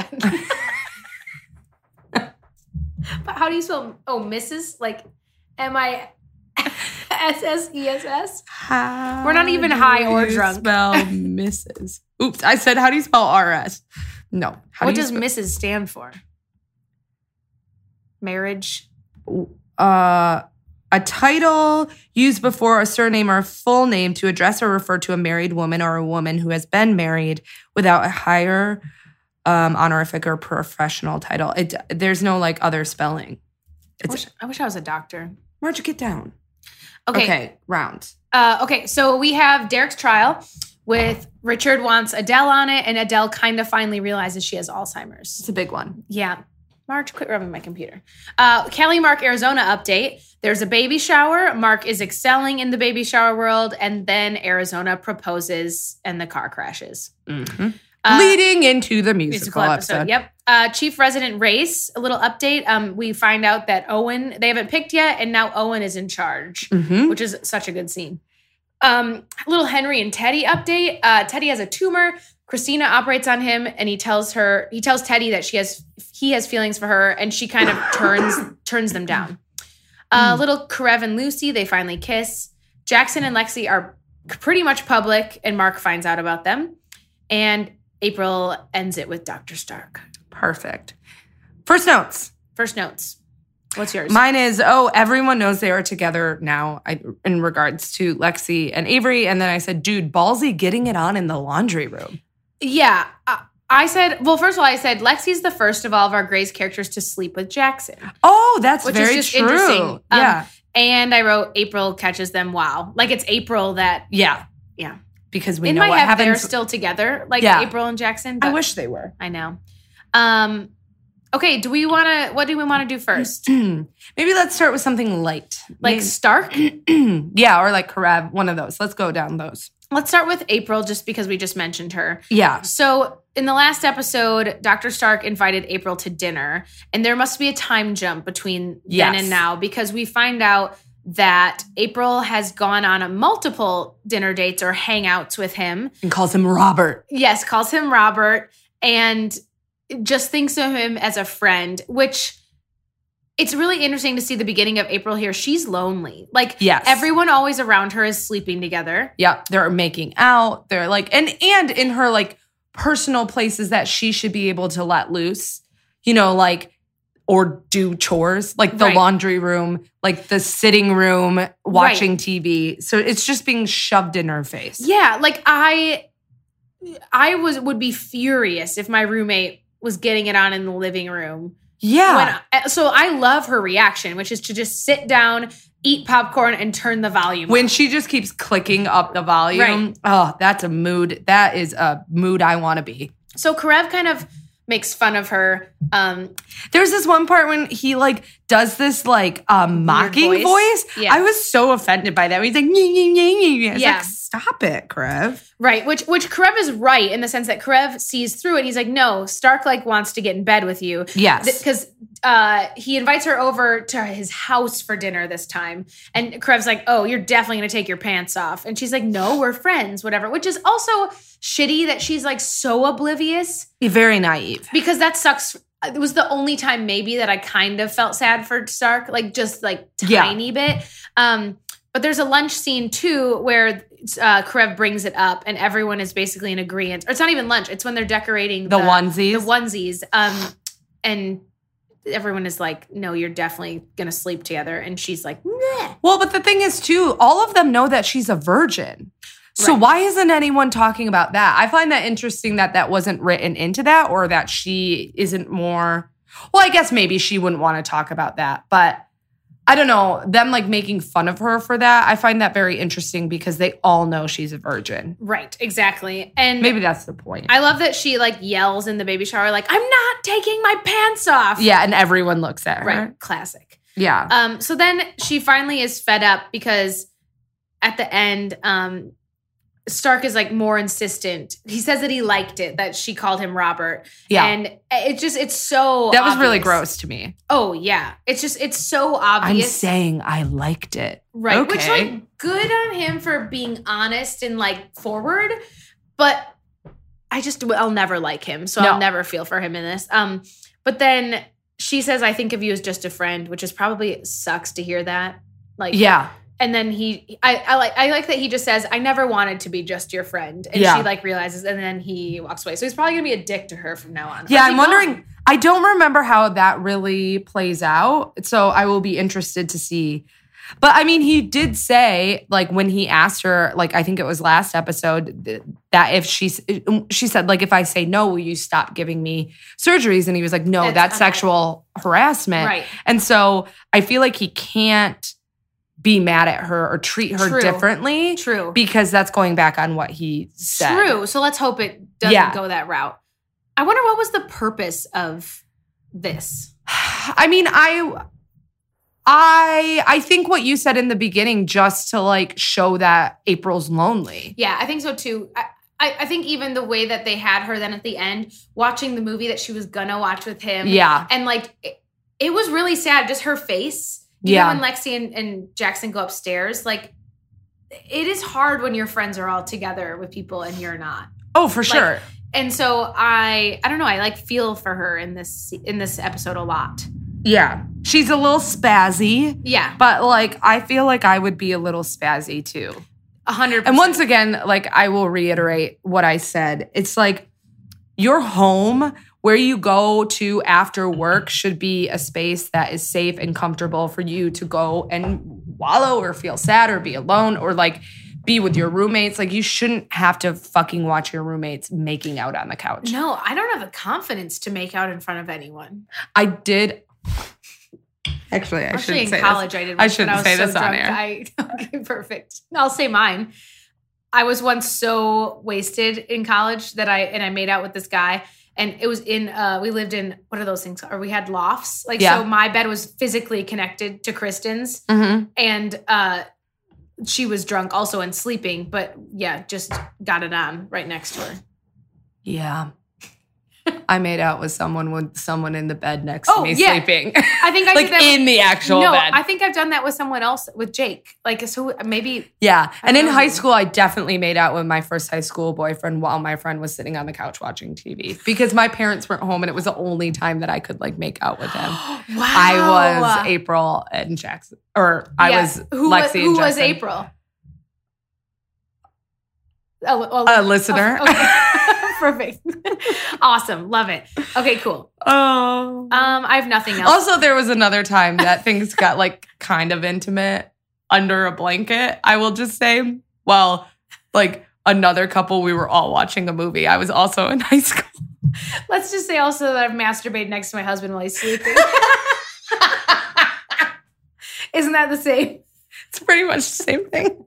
But how do you spell, oh, Missus? Like M I S S E S S? We're not even high or do you drunk. Spell Missus Oops, I said how do you spell R S? No. How What do you does spell- Missus stand for? Marriage? uh, a title used before a surname or full name to address or refer to a married woman or a woman who has been married without a higher um, honorific or professional title. It, there's no like other spelling. I It's wish, I wish I was a doctor. Marge, get down. Okay. Okay, round. Uh, okay, so we have Derek's trial with Richard wants Adele on it, and Adele kind of finally realizes she has Alzheimer's. It's a big one. Yeah. Marge, quit rubbing my computer. Uh, Kelly Mark Arizona update. There's a baby shower. Mark is excelling in the baby shower world, and then Arizona proposes, and the car crashes. Mm-hmm. Uh, Leading into the musical, musical episode. episode. Yep. Uh, Chief Resident Race, a little update. Um, we find out that Owen, they haven't picked yet, and now Owen is in charge, Mhm. which is such a good scene. Um, little Henry and Teddy update. Uh, Teddy has a tumor. Christina operates on him, and he tells her, he tells Teddy that she has, he has feelings for her, and she kind of turns turns them down. Uh, Mm. Little Karev and Lucy, they finally kiss. Jackson and Lexi are pretty much public, and Mark finds out about them. And April ends it with Doctor Stark. Perfect. First notes. First notes. What's yours? Mine is, oh, everyone knows they are together now I, in regards to Lexi and Avery. And then I said, dude, ballsy getting it on in the laundry room. yeah. Uh, I said, well, first of all, I said Lexi's the first of all of our Grey's characters to sleep with Jackson. Oh, that's Which very is just true. interesting. Um, yeah. And I wrote April catches them. Wow. Like it's April that, Yeah. yeah. Because we In know my what head, they're happens. still together, like Yeah. April and Jackson. I but wish they were. I know. Um, okay. Do we want to, what do we want to do first? Maybe let's start with something light. Like Stark? Maybe- yeah, or like Karev, one of those. Let's go down those. Let's start with April just because we just mentioned her. Yeah. So in the last episode, Doctor Stark invited April to dinner, and there must be a time jump between Yes. then and now because we find out that April has gone on a multiple dinner dates or hangouts with him. And calls him Robert. Yes, calls him Robert and just thinks of him as a friend, which it's really interesting to see the beginning of April here. She's lonely. Like Yes. everyone always around her is sleeping together. Yeah, they're making out. They're like, and and in her like personal places that she should be able to let loose. You know, like or do chores, like the Right. laundry room, like the sitting room, watching T V. So it's just being shoved in her face. Yeah, like I I was would be furious if my roommate was getting it on in the living room. Yeah. When, so I love her reaction, which is to just sit down, eat popcorn, and turn the volume When up. she just keeps clicking up the volume, Right. oh, that's a mood. That is a mood I want to be. So Karev kind of makes fun of her. Um, There's this one part when he like does this like um, mocking voice. voice. Yeah. I was so offended by that. He's like, nee, nee, nee, nee. I was Yeah. like, stop it, Karev. right, which which Karev is right in the sense that Karev sees through it. He's like, no, Stark like wants to get in bed with you. Yes. Because uh, he invites her over to his house for dinner this time. And Karev's like, oh, you're definitely going to take your pants off. And she's like, no, we're friends, whatever. Which is also shitty that she's like so oblivious Very naive. because that sucks. It was the only time maybe that I kind of felt sad for Stark, like just like Yeah. tiny bit. Um, but there's a lunch scene too where uh, Karev brings it up and everyone is basically in agreement. Or it's not even lunch. It's when they're decorating The onesies? The onesies. Um, and everyone is like, no, you're definitely going to sleep together. And she's like, meh. Well, but the thing is, too, all of them know that she's a virgin. So Right. why isn't anyone talking about that? I find that interesting that that wasn't written into that, or that she isn't more. Well, I guess maybe she wouldn't want to talk about that, but I don't know. Them like making fun of her for that, I find that very interesting because they all know she's a virgin. Right, exactly. And Maybe that's the point. I love that she like yells in the baby shower, like, I'm not taking my pants off. Yeah, and everyone looks at her. Right. Classic. Yeah. Um, so then she finally is fed up because at the end, um, Stark is like more insistent. He says that he liked it, that she called him Robert. Yeah. And it's just, it's so That was really obvious. gross to me. Oh, yeah. It's just, it's so I'm obvious. saying I liked it. Right. Okay. Which, like, good on him for being honest and, like, forward. But I just, I'll never like him. So No. I'll never feel for him in this. Um, But then she says, I think of you as just a friend, which is probably sucks to hear that. Like, Yeah. And then he, I, I like, I like that he just says, I never wanted to be just your friend. And Yeah. she, like, realizes, and then he walks away. So he's probably going to be a dick to her from now on. Yeah, How's he I'm wondering. gone? I don't remember how that really plays out. So I will be interested to see. But I mean, he did say, like, when he asked her, like, I think it was last episode, th- that if she's, she said, like, if I say no, will you stop giving me surgeries? And he was like, no, That's that's, unethical. sexual harassment. Right. And so I feel like he can't be mad at her or treat her True. differently. True. Because that's going back on what he said. True. So let's hope it doesn't Yeah. go that route. I wonder what was the purpose of this? I mean, I I I think what you said in the beginning, just to like show that April's lonely. Yeah, I think so too. I, I, I think even the way that they had her then at the end, watching the movie that she was gonna watch with him. Yeah. And like, it, it was really sad, just her face. Even Yeah. when Lexi and, and Jackson go upstairs, like, it is hard when your friends are all together with people and you're not. Oh, for sure. And so I, I don't know, I like feel for her in this in this episode a lot. Yeah. She's a little spazzy, Yeah, but like I feel like I would be a little spazzy too. a hundred percent. And once again, like I will reiterate what I said. It's like your home where you go to after work should be a space that is safe and comfortable for you to go and wallow or feel sad or be alone or like be with your roommates. Like you shouldn't have to fucking watch your roommates making out on the couch. No, I don't have the confidence to make out in front of anyone. I did. Actually, I Actually, shouldn't in say college, this. I did. I when shouldn't was say so this on drunk, air. I, okay, perfect. I'll say mine. I was once so wasted in college that I and I made out with this guy, and it was in. Uh, we lived in what are those things? Or we had lofts. Like Yeah. so, my bed was physically connected to Kristen's, Mm-hmm. and uh, she was drunk also and sleeping. But yeah, just got it on right next to her. Yeah. I made out with someone with someone in the bed next Oh, to me yeah. sleeping. I think I like did that in with, the actual no, bed. I think I've done that with someone else, with Jake. Like, so maybe Yeah. I And in know. high school, I definitely made out with my first high school boyfriend while my friend was sitting on the couch watching T V because my parents weren't home and it was the only time that I could like make out with him. wow. I was April and Jackson, or I Yeah. was who Lexi was, and who was Jackson. April? A, A listener. Oh, okay. Perfect. Awesome. Love it. Okay, cool. Oh. Um, I have nothing else. Also, there was another time that things got like kind of intimate under a blanket. I will just say, well, like another couple, we were all watching a movie. I was also in high school. Let's just say also that I've masturbated next to my husband while he's sleeping. Isn't that the same? It's pretty much the same thing.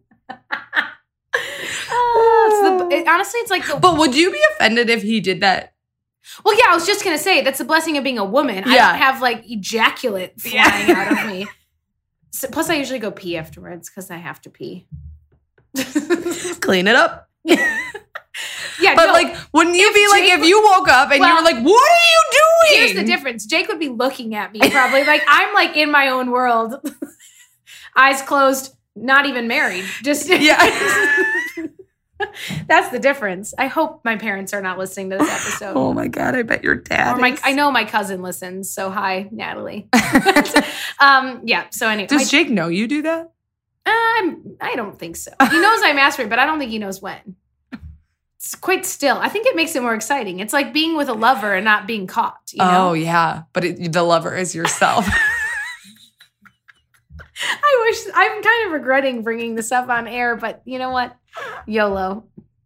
Oh, it's the, it, honestly, it's like the. But would you be offended if he did that? Well, yeah, I was just gonna say that's the blessing of being a woman. I Yeah. don't have like ejaculate flying Yeah. out of me. So, plus, I usually go pee afterwards because I have to pee. Clean it up. Yeah, But no, like, wouldn't you if be like, Jake if would- you woke up and you Well, were like, what are you doing? here's the difference. Jake would be looking at me probably like I'm like in my own world, eyes closed, not even married. Just Yeah. That's the difference. I hope my parents are not listening to this episode. Oh my God, I bet your dad Or my, is. I know my cousin listens, so hi, Natalie. um, yeah. So anyway, Does my, Jake know you do that? I'm, I don't think so. He knows I masturbate, but I don't think he knows when. It's quite still. I think it makes it more exciting. It's like being with a lover and not being caught. You know? Oh yeah, but it, the lover is yourself. I wish. I'm kind of regretting bringing this up on air, but you know what? YOLO.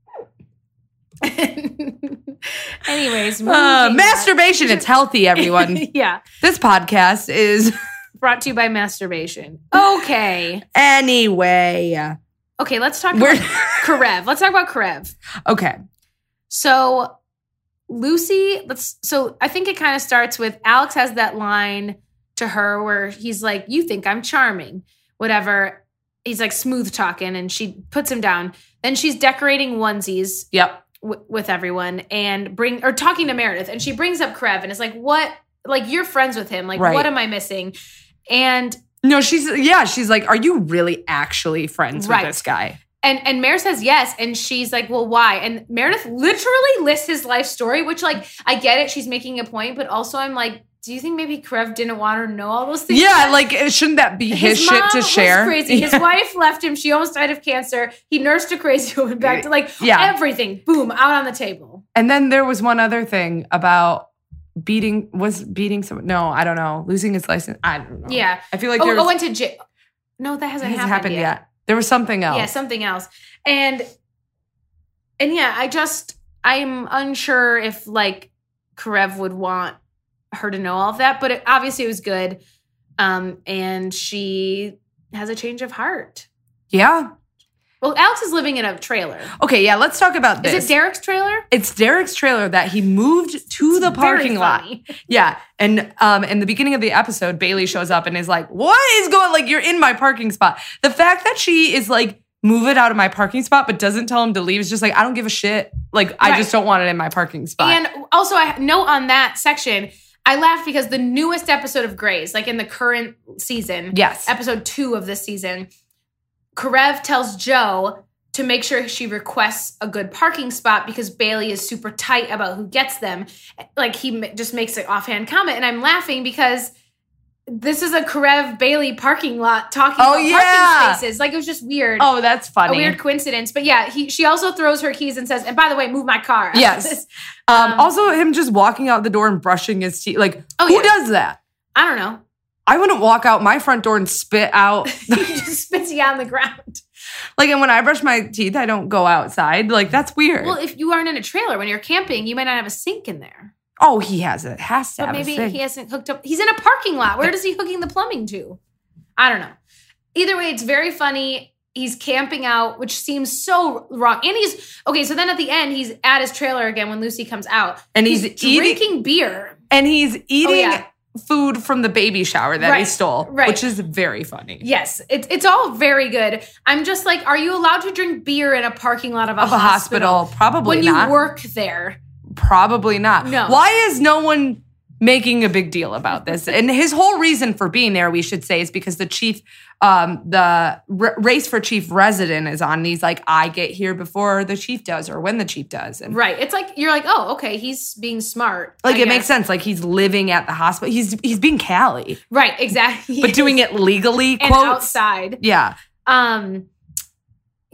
Anyways, moving Uh, on. masturbation, it's healthy, everyone. Yeah. This podcast is Brought to you by masturbation. Okay. anyway. Okay, let's talk We're about Karev. Let's talk about Karev. okay. So Lucy, let's so I think it kind of starts with Alex has that line to her where he's like, "You think I'm charming." Whatever. He's like smooth talking and she puts him down. Then she's decorating onesies Yep. w- with everyone and bring or talking to Meredith and she brings up Karev and is like, "What? Like you're friends with him. Like Right. what am I missing?" And No, she's yeah. She's like, are you really actually friends Right. with this guy? And and Mer says yes, and she's like, well, why? And Meredith literally lists his life story, which like I get it, she's making a point, but also I'm like, do you think maybe Karev didn't want her to know all those things? Yeah, like shouldn't that be his, shit mom to was share? Crazy. His Yeah. wife left him. She almost died of cancer. He nursed a crazy woman back to like Yeah. everything. Boom, out on the table. And then there was one other thing about beating was beating someone. No, I don't know. Losing his license. I don't know. Yeah. I feel like Oh, there I was, went to jail. No, that hasn't, it hasn't happened, happened yet. yet. There was something else. Yeah, something else. And and yeah, I just I'm unsure if like Karev would want her to know all of that, but it, obviously it was good. Um, and she has a change of heart. Yeah. Well, Alex is living in a trailer. Okay, yeah, let's talk about this. Is it Derek's trailer? It's Derek's trailer that he moved to the It's very parking lot. funny. Yeah. And um, in the beginning of the episode, Bailey shows up and is like, what is going like you're in my parking spot? The fact that she is like, move it out of my parking spot, but doesn't tell him to leave is just like, I don't give a shit. Like, I Right. just don't want it in my parking spot. And also, I note on that section, I laughed because the newest episode of Grey's, like in the current season, yes. episode two of this season, Karev tells Joe to make sure she requests a good parking spot because Bailey is super tight about who gets them. Like he m- just makes an offhand comment, and I'm laughing because this is a Karev Bailey parking lot talking Oh, about yeah. parking spaces. Like it was just weird. Oh, that's a funny. weird coincidence. But yeah, he she also throws her keys and says, and by the way, move my car. Yes. Um, Um, also, him just walking out the door and brushing his teeth. Like, Oh, who yeah. does that? I don't know. I wouldn't walk out my front door and spit out. He just spits you on the ground. Like, and when I brush my teeth, I don't go outside. Like, that's weird. Well, if you aren't in a trailer, when you're camping, you might not have a sink in there. oh, he has it. Has to But have a maybe sink. he hasn't hooked up. He's in a parking lot. Where is he hooking the plumbing to? I don't know. Either way, it's very funny. He's camping out, which seems so wrong. And he's, okay, so then at the end, he's at his trailer again when Lucy comes out. And he's eating- drinking beer. And he's eating yeah. food from the baby shower that he Right, stole, right. which is very funny. Yes, it, it's all very good. I'm just like, are you allowed to drink beer in a parking lot of a, Of a hospital? hospital, probably when not. you work there? Probably not. No. Why is no one making a big deal about this? And his whole reason for being there, we should say, is because the chief, um, the r- race for chief resident is on. And he's like, I get here before the chief does or when the chief does. And Right. It's like, you're like, oh, okay, he's being smart. like, I it makes guess. sense. Like, he's living at the hospital. He's he's being Callie, Right, exactly. but doing it legally, and quotes. outside. Yeah. Um,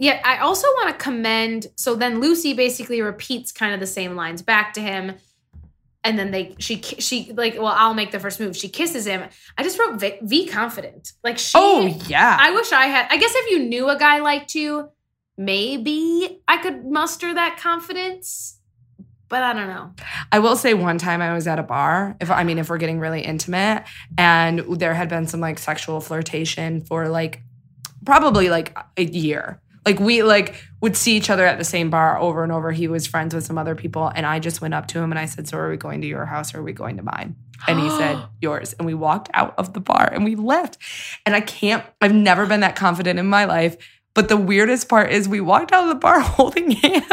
Yeah, I also want to commend. So then Lucy basically repeats kind of the same lines back to him, and then they she she like, well, I'll make the first move. She kisses him. I just wrote V, v confident. Like she. Oh yeah. I wish I had. I guess if you knew a guy liked you, maybe I could muster that confidence. But I don't know. I will say one time I was at a bar, if I mean, if we're getting really intimate, and there had been some like sexual flirtation for like probably like a year. Like we like would see each other at the same bar over and over. He was friends with some other people. And I just went up to him and I said, so are we going to your house or are we going to mine? And he said, yours. And we walked out of the bar and we left. And I can't, I've never been that confident in my life. But the weirdest part is we walked out of the bar holding hands.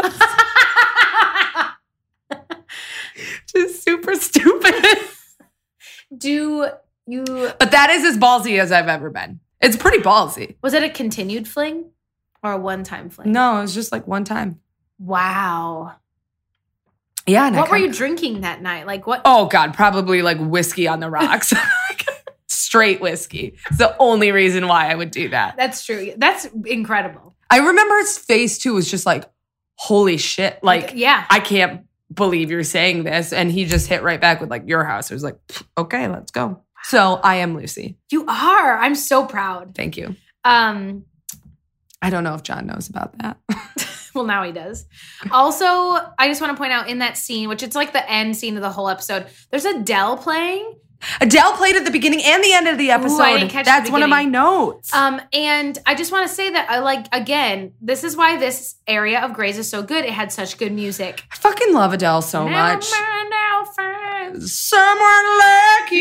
Just super stupid. Do you... But that is as ballsy as I've ever been. It's pretty ballsy. Was it a continued fling or a one-time fling? No, it was just like one time. Wow. Yeah. And what I were kinda, you drinking that night? Like what? Oh, God, probably like whiskey on the rocks. Straight whiskey. It's the only reason why I would do that. That's true. That's incredible. I remember his face, too, was just like, holy shit. Like, yeah. I can't believe you're saying this. And he just hit right back with like, your house. It was like, okay, let's go. So I am Lucy. You are. I'm so proud. Thank you. Um, I don't know if John knows about that. Well, now he does. Also, I just want to point out in that scene, which it's like the end scene of the whole episode, there's Adele playing. Adele played at the beginning and the end of the episode. Ooh, I didn't catch That's the one of my beginning. notes. Um, and I just want to say that I like, again, this is why this area of Grey's is so good. It had such good music. I fucking love Adele so Now much. man, now friends. Someone like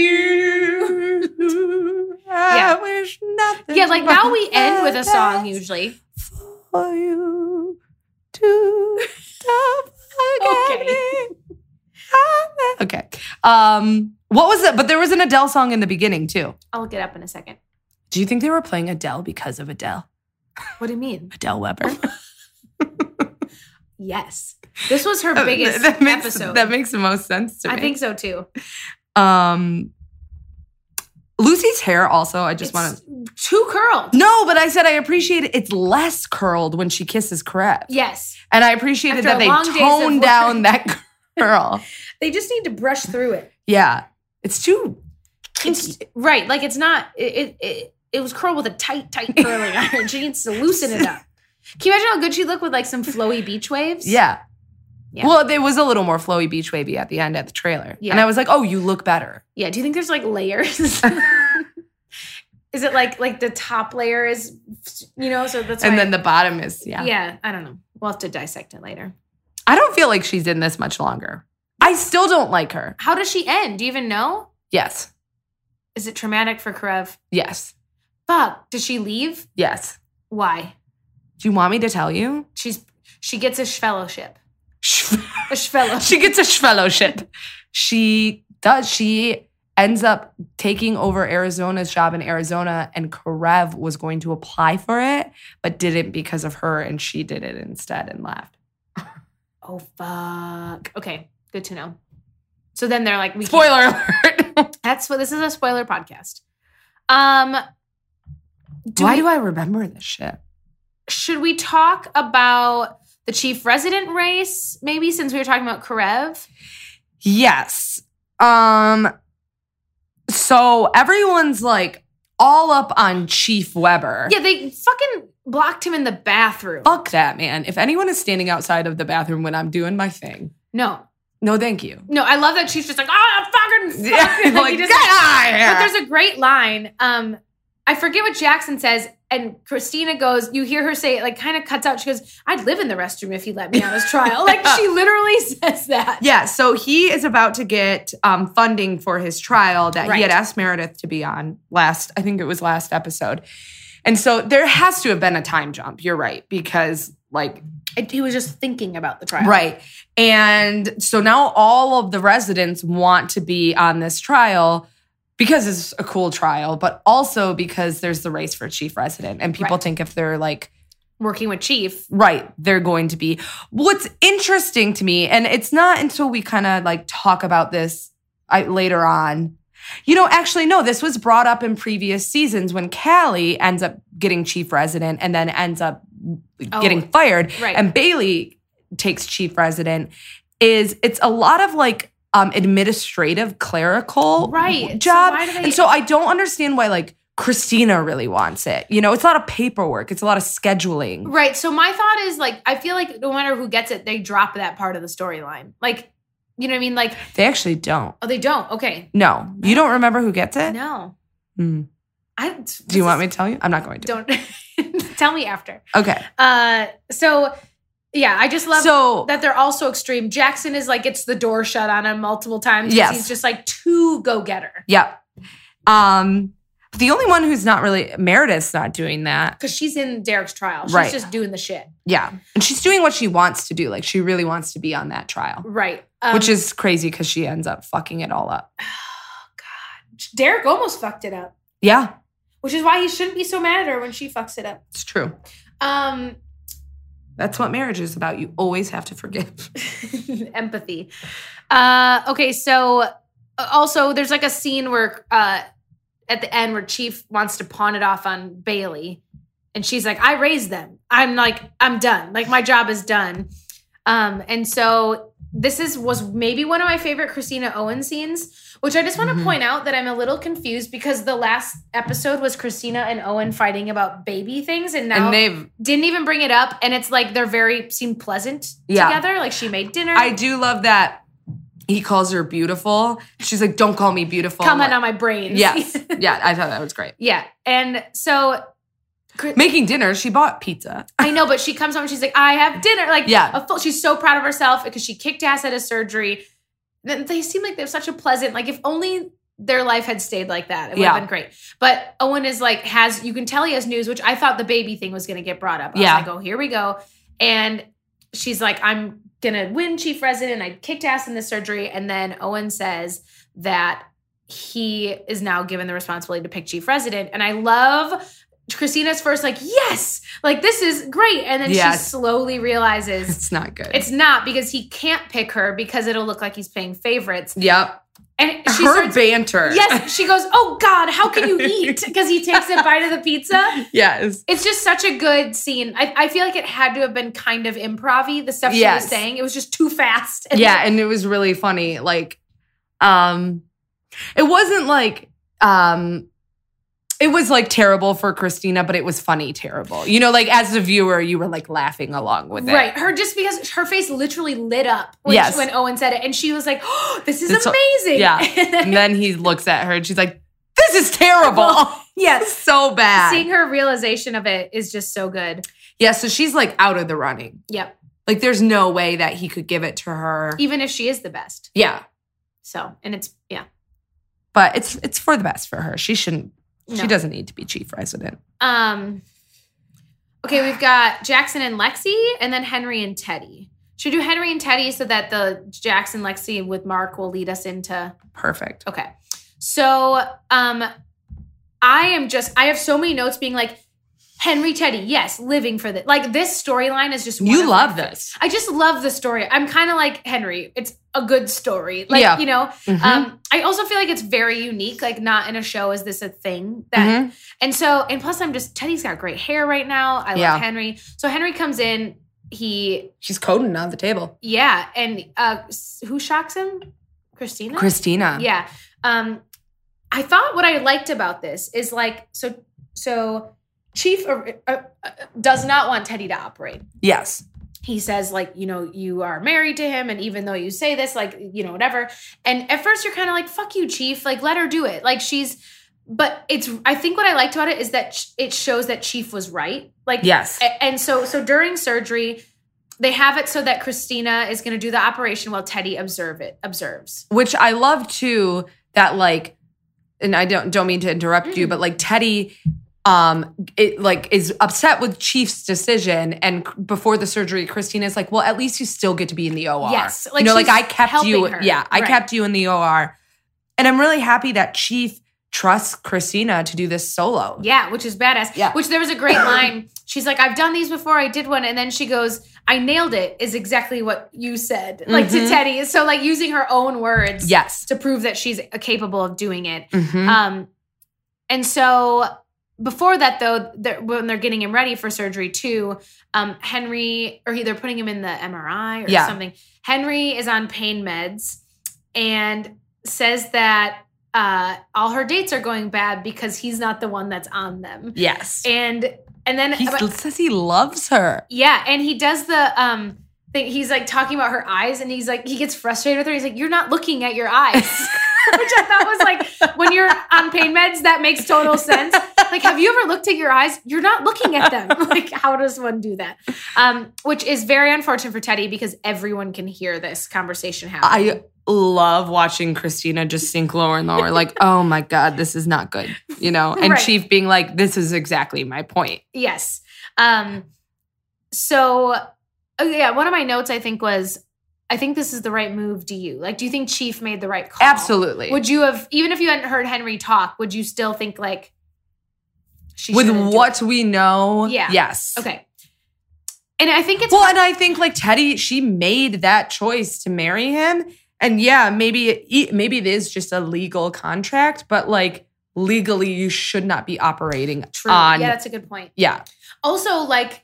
you. I Yeah. wish nothing. Yeah, like now we but end with a song that usually. for you to stop forgetting. Okay. Um, what was it? But there was an Adele song in the beginning too. I'll look it up in a second. Do you think they were playing Adele because of Adele? What do you mean? Adele Weber. Yes. This was her biggest that makes, episode. That makes the most sense to me. I think so too. Um, Lucy's hair also, I just want to... Too curled. No, but I said I appreciate it. It's less curled when she kisses Karev. Yes. And I appreciated After that they long days of toned work. down that curl. They just need to brush through it. Yeah. It's too... It's right. Like it's not, it, it, it, it was curled with a tight, tight curling iron. She needs to loosen it up. Can you imagine how good she'd look with like some flowy beach waves? Yeah. Yeah. Well, there was a little more flowy beach wavy at the end at the trailer. Yeah. And I was like, oh, you look better. Yeah. Do you think there's like layers? Is it like like the top layer is, you know, so that's why. And then the bottom is, yeah. Yeah, I don't know. We'll have to dissect it later. I don't feel like she's in this much longer. I still don't like her. How does she end? Do you even know? Yes. Is it traumatic for Karev? Yes. Fuck. Did she leave? Yes. Why? Do you want me to tell you? She's she gets a fellowship. Sh- A fellowship. she gets a fellowship. She does. She ends up taking over Arizona's job in Arizona, and Karev was going to apply for it, but didn't because of her, and she did it instead and left. Oh, fuck. Okay, good to know. So then they're like, we Spoiler can't. alert. That's what this is a spoiler podcast. Um, do Why we, do I remember this shit? should we talk about the chief resident race? Maybe since we were talking about Karev. Yes. Um. So everyone's like all up on Chief Weber. Yeah, they fucking blocked him in the bathroom. Fuck that, man. If anyone is standing outside of the bathroom when I'm doing my thing, No, no, thank you. no, I love that Chief's just like, oh, fucking, Yeah, fucking. like, He get just- out of here. But there's a great line. Um, I forget what Jackson says, and Christina goes, you hear her say it, like kind of cuts out. She goes, I'd live in the restroom if he let me on his trial. Like she literally says that. Yeah, so he is about to get um, funding for his trial that Right. he had asked Meredith to be on last, I think it was last episode. And so there has to have been a time jump. You're right, because like, And he was just thinking about the trial. right. And so now all of the residents want to be on this trial because it's a cool trial, but also because there's the race for chief resident. And people Right. think if they're like, Working with Chief. right, they're going to be. What's interesting to me, and it's not until we kind of like talk about this I, later on. You know, actually, no, this was brought up in previous seasons when Callie ends up getting chief resident and then ends up Oh, getting fired. right. And Bailey takes chief resident is it's a lot of like um, administrative clerical Right. job. So why do they- and so I don't understand why like Christina really wants it. You know, it's a lot of paperwork. It's a lot of scheduling. Right. So my thought is like, I feel like no matter who gets it, they drop that part of the storyline. Like, you know what I mean? Like, They actually don't. oh, they don't. Okay. No. You don't remember who gets it? No. Hmm. I, Do you want me to tell you? I'm not going to. Don't tell me after. Okay. Uh, so yeah, I just love So that they're all so extreme. Jackson is like, gets the door shut on him multiple times. 'Cause Yes. He's just like too go-getter. Yep. Um, the only one who's not really Meredith's not doing that. Because she's in Derek's trial. She's Right. just doing the shit. Yeah. And she's doing what she wants to do. Like she really wants to be on that trial. Right. Um, Which is crazy because she ends up fucking it all up. oh God. Derek almost fucked it up. Yeah, Which is why he shouldn't be so mad at her when she fucks it up. it's true. Um That's what marriage is about. You always have to forgive. empathy. Uh, okay, so uh, also there's like a scene where uh, at the end where Chief wants to pawn it off on Bailey, and she's like, "I raised them. I'm like, I'm done. Like my job is done." Um, and so this is was maybe one of my favorite Christina Owen scenes, which I just want to Mhm. point out that I'm a little confused because the last episode was Christina and Owen fighting about baby things, and now And they've, didn't even bring it up, and it's like they're very seem pleasant Yeah. together. Like she made dinner. I do love that he calls her beautiful. She's like, don't call me beautiful. comment Like, on my brains. Yes. Yeah, I thought that was great. yeah. And so Making dinner, she bought pizza. I know, but she comes home and she's like, I have dinner. Like, Yeah. a full, she's so proud of herself because she kicked ass at a surgery. Then they seem like they're such a pleasant, like if only their life had stayed like that, it would Yeah. have been great. But Owen is like, has, you can tell he has news, which I thought the baby thing was going to get brought up. I Yeah. was like, oh, here we go. And she's like, I'm going to win chief resident. I kicked ass in this surgery. And then Owen says that he is now given the responsibility to pick chief resident. And I love Christina's first like, yes, like this is great. And then Yes. she slowly realizes It's not good. it's not because he can't pick her because it'll look like he's paying favorites. Yep. And she Her starts, banter. yes, she goes, oh God, how can you eat? Because he takes a bite of the pizza. Yes. It's just such a good scene. I, I feel like it had to have been kind of improv-y, the stuff she Yes. was saying. It was just too fast. And Yeah, and it was really funny. Like, um, it wasn't like, um, it was like terrible for Christina, but it was funny terrible. You know, like as a viewer, you were like laughing along with it. Right. Her just because her face literally lit up when, Yes. when Owen said it. And she was like, oh, this is It's so- amazing. Yeah. And then he looks at her and she's like, this is terrible. yes. So bad. Seeing her realization of it is just so good. Yeah, so she's like out of the running. Yep. Like there's no way that he could give it to her. Even if she is the best. Yeah. So, and it's, yeah. But it's it's for the best for her. She shouldn't No. she doesn't need to be chief resident. Um, okay, we've got Jackson and Lexi, and then Henry and Teddy. Should we do Henry and Teddy so that the Jackson Lexi with Mark will lead us into? Perfect. Okay, so um, I am just I have so many notes being like Henry Teddy, yes, living for this. Like this storyline is just one You of love my- this. I just love the story. I'm kind of like Henry. It's a good story. Like, Yeah. you know, Mhm. um, I also feel like it's very unique. Like not in a show is this a thing that, Mhm. and so, and plus I'm just, Teddy's got great hair right now. I Yeah. love Henry. So Henry comes in, he, She's coding on the table. yeah. And uh, s- who shocks him? Christina? Christina. Yeah. Um, I thought what I liked about this is like, so, so Chief uh, uh, uh, does not want Teddy to operate. Yes. He says, like, you know, you are married to him. And even though you say this, like, you know, whatever. And at first you're kind of like, fuck you, Chief. Like, let her do it. Like, she's, but it's, I think what I liked about it is that sh- it shows that Chief was right. Like, Yes. a- and so, so during surgery, they have it so that Christina is going to do the operation while Teddy observe it, observes. Which I love too, that like, and I don't don't mean to interrupt you, Mm. but like Teddy um it like is upset with Chief's decision, and c- before the surgery Christina's like, well, at least you still get to be in the O R. Yes, like, like you know, like she's I kept you helping her. yeah I Right. kept you in the O R, and I'm really happy that Chief trusts Christina to do this solo. Yeah, which is badass. Yeah. Which there was a great line. She's like, I've done these before. I did one. And then she goes, I nailed it is exactly what you said. Like to Mhm. Teddy. So like using her own words Yes. to prove that she's capable of doing it. Mhm. Um, and so before that, though, they're, when they're getting him ready for surgery too, um, Henry, or they're putting him in the M R I or Yeah. something. Henry is on pain meds and says that uh, all her dates are going bad because he's not the one that's on them. Yes. And and then He but- says he loves her. yeah, and he does the um thing. He's like talking about her eyes, and he's like he gets frustrated with her. He's like, "You're not looking at your eyes," which I thought was like, when you're on pain meds, that makes total sense. Like, have you ever looked at your eyes? You're not looking at them. Like, how does one do that? Um, which is very unfortunate for Teddy because everyone can hear this conversation happening. I love watching Christina just sink lower and lower. Like, oh my God, this is not good. You know, and Right. Chief being like, this is exactly my point. Yes. Um, so, oh yeah, one of my notes I think was, I think this is the right move. Do you? Like, do you think Chief made the right call? Absolutely. Would you have, even if you hadn't heard Henry talk, would you still think like, she With shouldn't do what it? we know, Yeah. yes. Okay. And I think it's Well, and I think like Teddy, she made that choice to marry him. And yeah, maybe it, maybe it is just a legal contract, but like legally you should not be operating true. on. Yeah, that's a good point. Yeah. Also, like,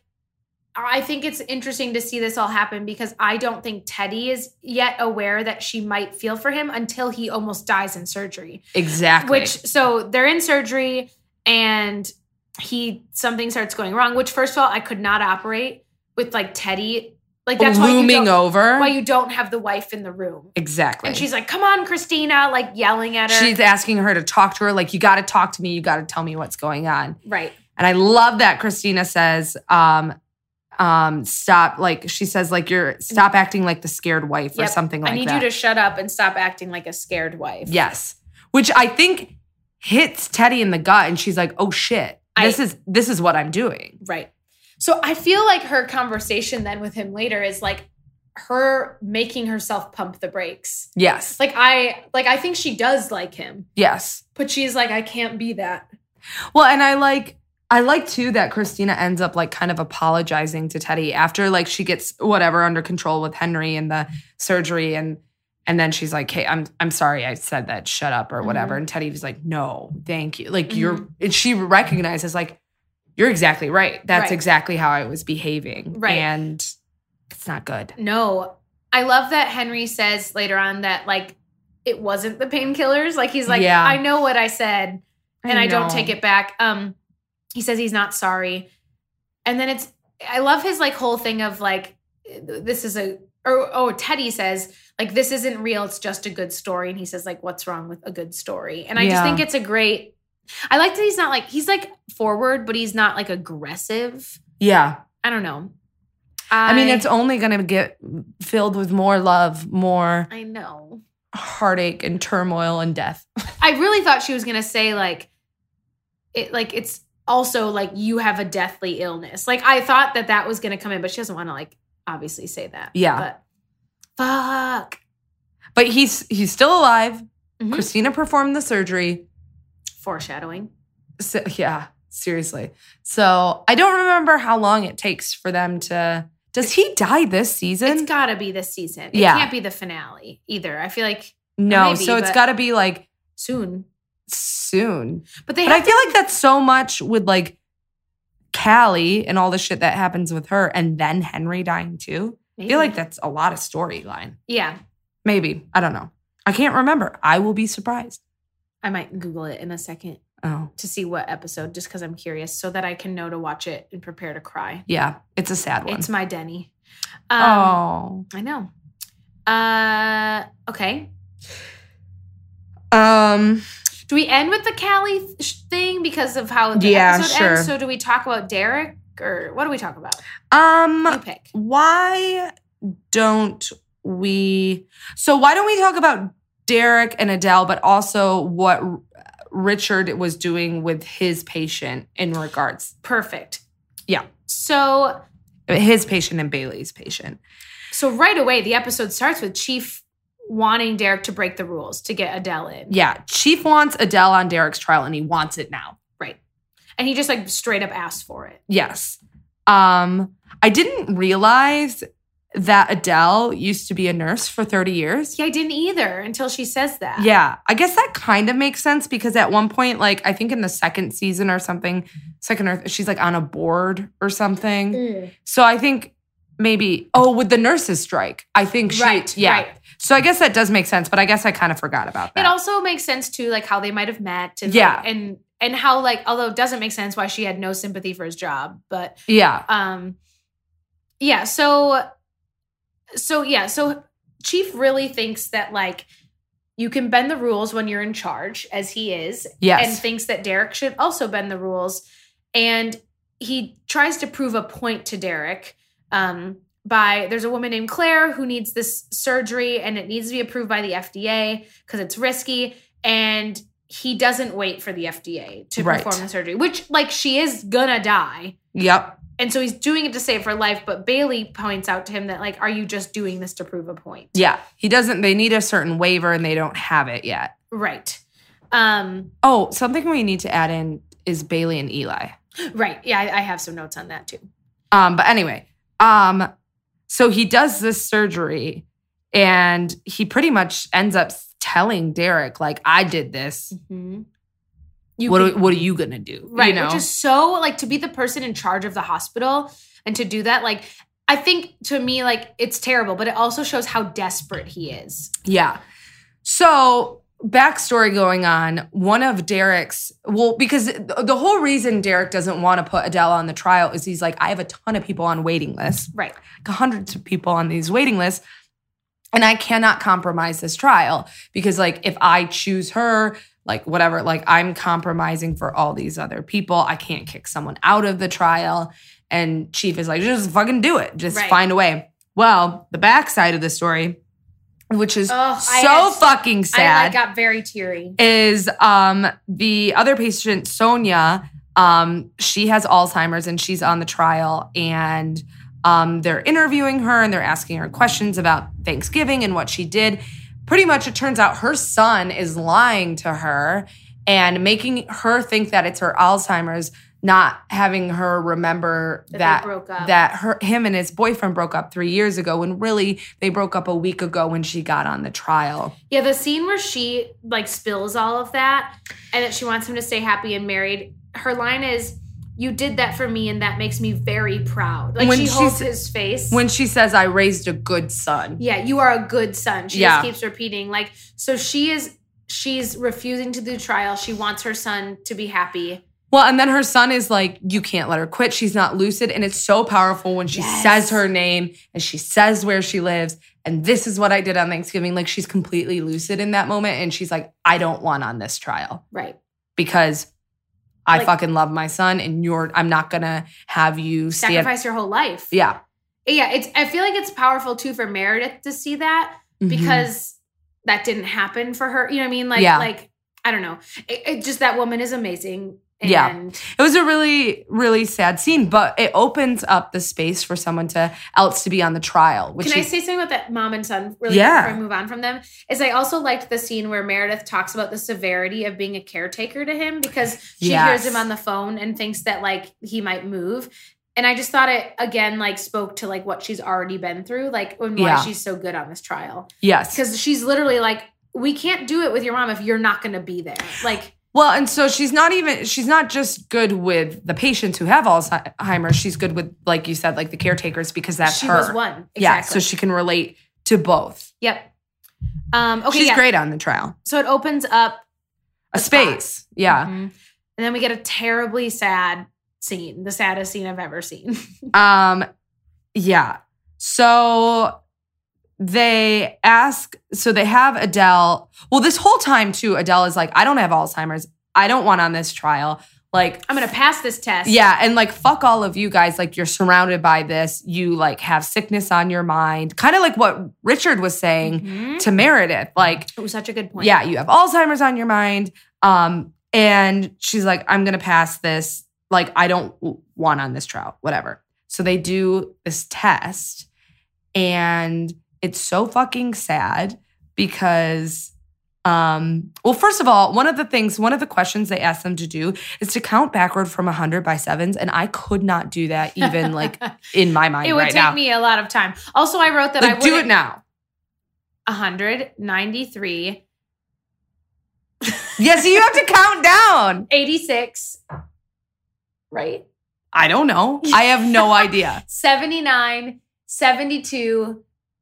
I think it's interesting to see this all happen because I don't think Teddy is yet aware that she might feel for him until he almost dies in surgery. Exactly. Which, so they're in surgery and he, something starts going wrong, which first of all, I could not operate with like Teddy. Like that's why you, looming don't, over. why you don't have the wife in the room. Exactly. And she's like, come on, Christina, like yelling at her. She's asking her to talk to her. Like, you got to talk to me. You got to tell me what's going on. right. And I love that Christina says, um, um, stop. Like she says, like you're stop acting like the scared wife or Yep. something like I need that. you to shut up and stop acting like a scared wife. Yes. Which I think hits Teddy in the gut. And she's like, oh shit, this I- is, this is what I'm doing. Right. So I feel like her conversation then with him later is like her making herself pump the brakes. Yes. Like I like I think she does like him, Yes. but she's like, I can't be that. Well, and I like, I like too that Christina ends up like kind of apologizing to Teddy after like she gets whatever under control with Henry and the surgery, and and then she's like, "Hey, I'm I'm sorry I said that. Shut up or whatever." Mhm. And Teddy was like, "No, thank you." Like Mhm. you're, and she recognizes like you're exactly right. That's Right. exactly how I was behaving, Right. and it's not good. No. I love that Henry says later on that like it wasn't the painkillers. Like he's like, Yeah. I know what I said and I, don't know. take it back. Um he says he's not sorry. And then it's I love his like whole thing of like this is a or oh Teddy says like this isn't real, it's just a good story. And he says like what's wrong with a good story? And I just Yeah. think it's a great I like that he's not like he's like forward, but he's not like aggressive. Yeah. I don't know. I mean, it's only going to get filled with more love, more I know. heartache and turmoil and death. I really thought she was gonna say like it like it's also like you have a deathly illness. Like I thought that that was gonna come in, but she doesn't want to like obviously say that. Yeah. But fuck. But he's he's still alive. Mhm. Christina performed the surgery. Foreshadowing. So, yeah, seriously. So I don't remember how long it takes for them to. Does he die this season? It's gotta be this season. It Yeah. can't be the finale either. I feel like no, maybe, so it's but- got to be like soon. soon. But they But I have feel like that's so much with like Callie and all the shit that happens with her, and then Henry dying too. I feel like that's a lot of storyline. yeah. Maybe I don't know. I can't remember. I will be surprised. I might Google it in a second Oh to see what episode, just because I'm curious, so that I can know to watch it and prepare to cry. yeah, it's a sad one. It's my Denny. Um, oh. I know. Uh, okay. Um. Do we end with the Callie th- thing because of how the Yeah, episode sure. ends? So do we talk about Derek or what do we talk about? Um. You pick. Why don't we? So why don't we talk about Derek and Adele, but also what R- Richard was doing with his patient in regards Perfect. Yeah. So his patient and Bailey's patient. so right away the episode starts with Chief wanting Derek to break the rules to get Adele in. Yeah, Chief wants Adele on Derek's trial, and he wants it now. Right. And he just like straight up asked for it. Yes. Um, I didn't realize that Adele used to be a nurse for thirty years. Yeah, I didn't either until she says that. Yeah, I guess that kind of makes sense because at one point, like I think in the second season or something, second or she's like on a board or something. Mm. So I think maybe, oh, with the nurses strike, I think she, Right, yeah. right. So I guess that does make sense, but I guess I kind of forgot about that. It also makes sense too, like how they might have met. And Yeah. like, and and how like, although it doesn't make sense why she had no sympathy for his job, but yeah, um, yeah. So. So, yeah, so Chief really thinks that, like, you can bend the rules when you're in charge, as he is. Yes. And thinks that Derek should also bend the rules. And he tries to prove a point to Derek um, by, there's a woman named Claire who needs this surgery, and it needs to be approved by the F D A because it's risky. And he doesn't wait for the F D A to Right. perform the surgery, which, like, she is gonna die. yep. And so he's doing it to save her life, but Bailey points out to him that, like, are you just doing this to prove a point? Yeah, he doesn't, they need a certain waiver and they don't have it yet. Right. Um, Oh, something we need to add in is Bailey and Eli. right. Yeah, I, I have some notes on that too. Um, but anyway, um, so he does this surgery and he pretty much ends up telling Derek, like, I did this. Mm-hmm. You what, are, what are you going to do? Right. You know? Which is so, like, to be the person in charge of the hospital and to do that, like, I think to me, like, it's terrible, but it also shows how desperate he is. Yeah. So backstory going on, one of Derek's, well, because the whole reason Derek doesn't want to put Adele on the trial is he's like, I have a ton of people on waiting lists, Right. like hundreds of people on these waiting lists, and I cannot compromise this trial because, like, if I choose her, like, whatever, like, I'm compromising for all these other people. I can't kick someone out of the trial. And Chief is like, just fucking do it. Just Right. find a way. Well, the backside of the story, which is Ugh, so I had- fucking I sad, like, got very teary. is um, the other patient, Sonia, um, she has Alzheimer's and she's on the trial. And um, they're interviewing her and they're asking her questions about Thanksgiving and what she did. Pretty much it turns out her son is lying to her and making her think that it's her Alzheimer's, not having her remember That that they broke up. that her him and his boyfriend broke up three years ago when really they broke up a week ago when she got on the trial. Yeah, the scene where she, like, spills all of that and that she wants him to stay happy and married, her line is, you did that for me and that makes me very proud. Like, When she she's- holds his face. When she says, I raised a good son. Yeah, you are a good son. She Yeah. just keeps repeating. Like, so she is, she's refusing to do trial. She wants her son to be happy. Well, and then her son is like, you can't let her quit. She's not lucid. And it's so powerful when she Yes. says her name and she says where she lives. And this is what I did on Thanksgiving. Like, she's completely lucid in that moment. And she's like, I don't want on this trial Right. because I Like- fucking love my son and you're, I'm not going to have you stand. Sacrifice your whole life. Yeah. Yeah, it's, I feel like it's powerful too for Meredith to see that Mhm. because that didn't happen for her. You know what I mean? Like, Yeah. like, I don't know. It, it just, that woman is amazing. And Yeah. It was a really, really sad scene, but it opens up the space for someone to else to be on the trial. Which Can I is, say something about that mom and son really Yeah. quick before I move on from them? Is I also liked the scene where Meredith talks about the severity of being a caretaker to him because she Yes. hears him on the phone and thinks that, like, he might move. And I just thought it, again, like, spoke to, like, what she's already been through, like, and why Yeah. she's so good on this trial. yes. Because she's literally like, we can't do it with your mom if you're not going to be there. Like, Well, and so she's not even, she's not just good with the patients who have Alzheimer's. She's good with, like you said, like the caretakers because that's she her. was one. Exactly. Yeah, so she can relate to both. Yep. Um, okay, she's yeah. great on the trial. So it opens up A a spot. space. Yeah. Mhm. And then we get a terribly sad scene, the saddest scene I've ever seen. Um, yeah. So they ask, so they have Adele. Well, this whole time too, Adele is like, I don't have Alzheimer's. I don't want on this trial. Like, I'm going to pass this test. yeah, and like, fuck all of you guys. Like, you're surrounded by this. You like have sickness on your mind. Kind of like what Richard was saying Mhm. to Meredith. Like, It was such a good point. yeah, you have Alzheimer's on your mind. Um, and she's like, I'm gonna pass this. Like, I don't want on this trial, whatever. So they do this test, and it's so fucking sad because Um, well, first of all, one of the things, one of the questions they asked them to do is to count backward from one hundred by sevens. And I could not do that even like in my mind It would right take now. me a lot of time. Also, I wrote that Like, I would do it now. one hundred, ninety-three, Yeah, so you have to count down. eighty-six, right? I don't know. I have no idea. seventy-nine, seventy-two,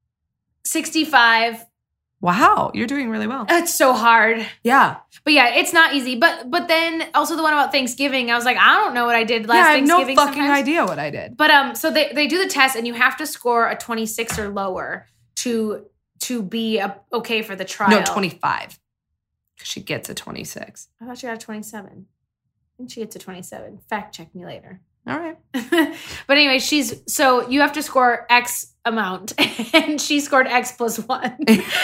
sixty-five. Wow, you're doing really well. It's so hard. Yeah. But yeah, it's not easy. But but then also the one about Thanksgiving, I was like, I don't know what I did last Yeah, I have no Thanksgiving. fucking sometimes. idea what I did. But um, so they, they do the test and you have to score a twenty-six or lower to to be a, okay for the trial. No, twenty-five. She gets a twenty-six. I thought she got a twenty-seven. I think she gets a twenty-seven. Fact check me later. All right. But anyway, she's so you have to score X amount, and she scored X plus one.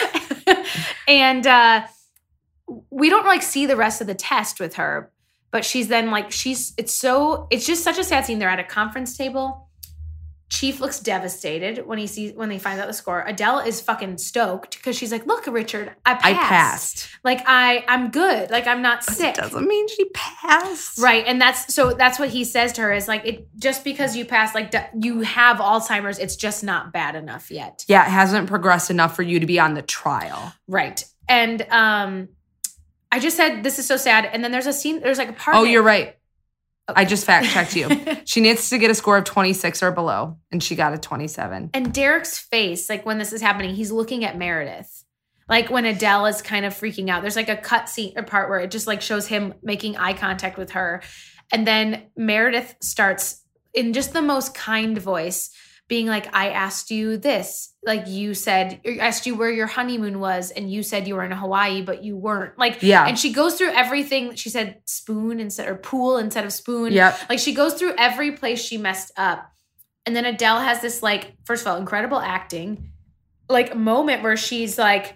And uh, we don't like see the rest of the test with her, but she's then like she's it's so it's just such a sad scene. They're at a conference table. Chief looks devastated when he sees when they find out the score. Adele is fucking stoked because she's like, "Look, Richard, I passed. I passed. Like I, I'm good. Like I'm not But sick. it doesn't mean she passed. Right, and that's so that's what he says to her is like it just because you passed, like d- you have Alzheimer's, it's just not bad enough yet. Yeah, it hasn't progressed enough for you to be on the trial. Right, and um, I just said this is so sad, and then there's a scene. There's like a part. Oh, in- you're right. Okay. I just fact checked you. She needs to get a score of twenty-six or below, and she got a twenty-seven. And Derek's face, like when this is happening, he's looking at Meredith. Like when Adele is kind of freaking out. There's like a cut scene or part where it just like shows him making eye contact with her. And then Meredith starts in just the most kind voice being like, I asked you this. Like you said, I asked you where your honeymoon was and you said you were in Hawaii, but you weren't. Like, Yeah. And she goes through everything. She said spoon instead or pool instead of spoon. Yep. Like she goes through every place she messed up. And then Adele has this like, first of all, incredible acting, like moment where she's like,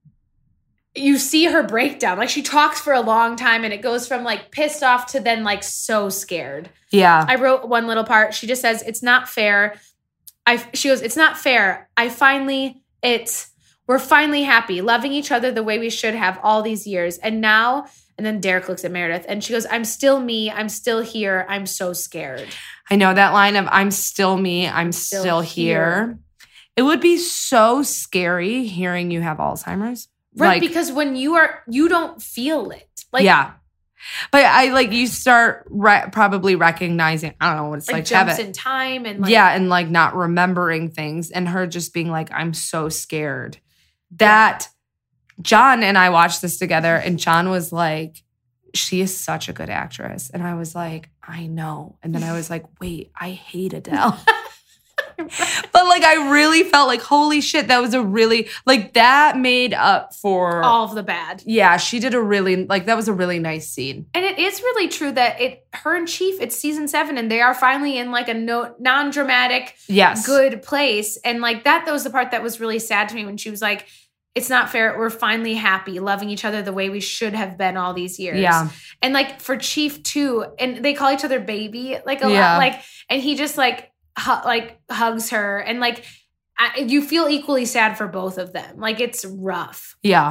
you see her breakdown. Like she talks for a long time and it goes from like pissed off to then like so scared. Yeah. I wrote one little part. She just says, it's not fair. I, she goes, it's not fair. I finally, it's, we're finally happy, loving each other the way we should have all these years. And now, and then Derek looks at Meredith and she goes, I'm still me. I'm still here. I'm so scared. I know that line of I'm still me, I'm still, Still here. here. It would be so scary hearing you have Alzheimer's. Right. Like, because when you are, you don't feel it. Like, yeah. But I like you start re- probably recognizing, I don't know what it's like, like, to have jumps it. in time and like, Yeah, and like not remembering things and her just being like, I'm so scared. That John and I watched this together and John was like, she is such a good actress. And I was like, I know. And then I was like, wait, I hate Adele. But like I really felt like, holy shit, that was a really, like that made up for all of the bad. Yeah, she did a really, like that was a really nice scene. And it is really true that it, her and Chief, it's season seven and they are finally in like a no, non-dramatic, Yes. good place. And like that, that was the part that was really sad to me when she was like, it's not fair. We're finally happy, loving each other the way we should have been all these years. Yeah. And like for Chief too, and they call each other baby, like a Yeah. lot, like, and he just like, hu- like hugs her and like, I, you feel equally sad for both of them. Like it's rough. Yeah.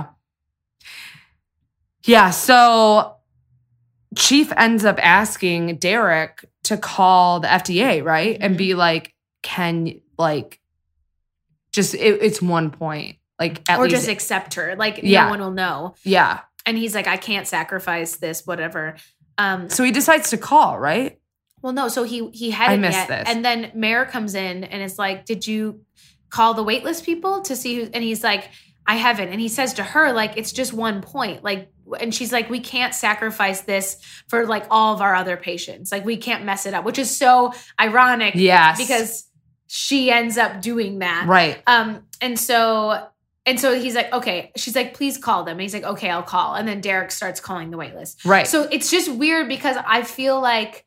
Yeah. So Chief ends up asking Derek to call the F D A, right? Mhm. And be like, can, like, just, it, it's one point. Like, at or least. just accept her. Like Yeah. no one will know. Yeah. And he's like, I can't sacrifice this, whatever. Um, So he decides to call, right? well, no. So he he I hadn't missed yet, this. and then Mayor comes in and is like, "Did you call the waitlist people to see who?" And he's like, "I haven't." And he says to her, "Like it's just one point." Like, and she's like, "We can't sacrifice this for like all of our other patients. Like we can't mess it up," which is so ironic. Yes. because she ends up doing that. Right. Um, and so. And so he's like, okay. She's like, please call them. And he's like, okay, I'll call. And then Derek starts calling the waitlist. Right. So it's just weird because I feel like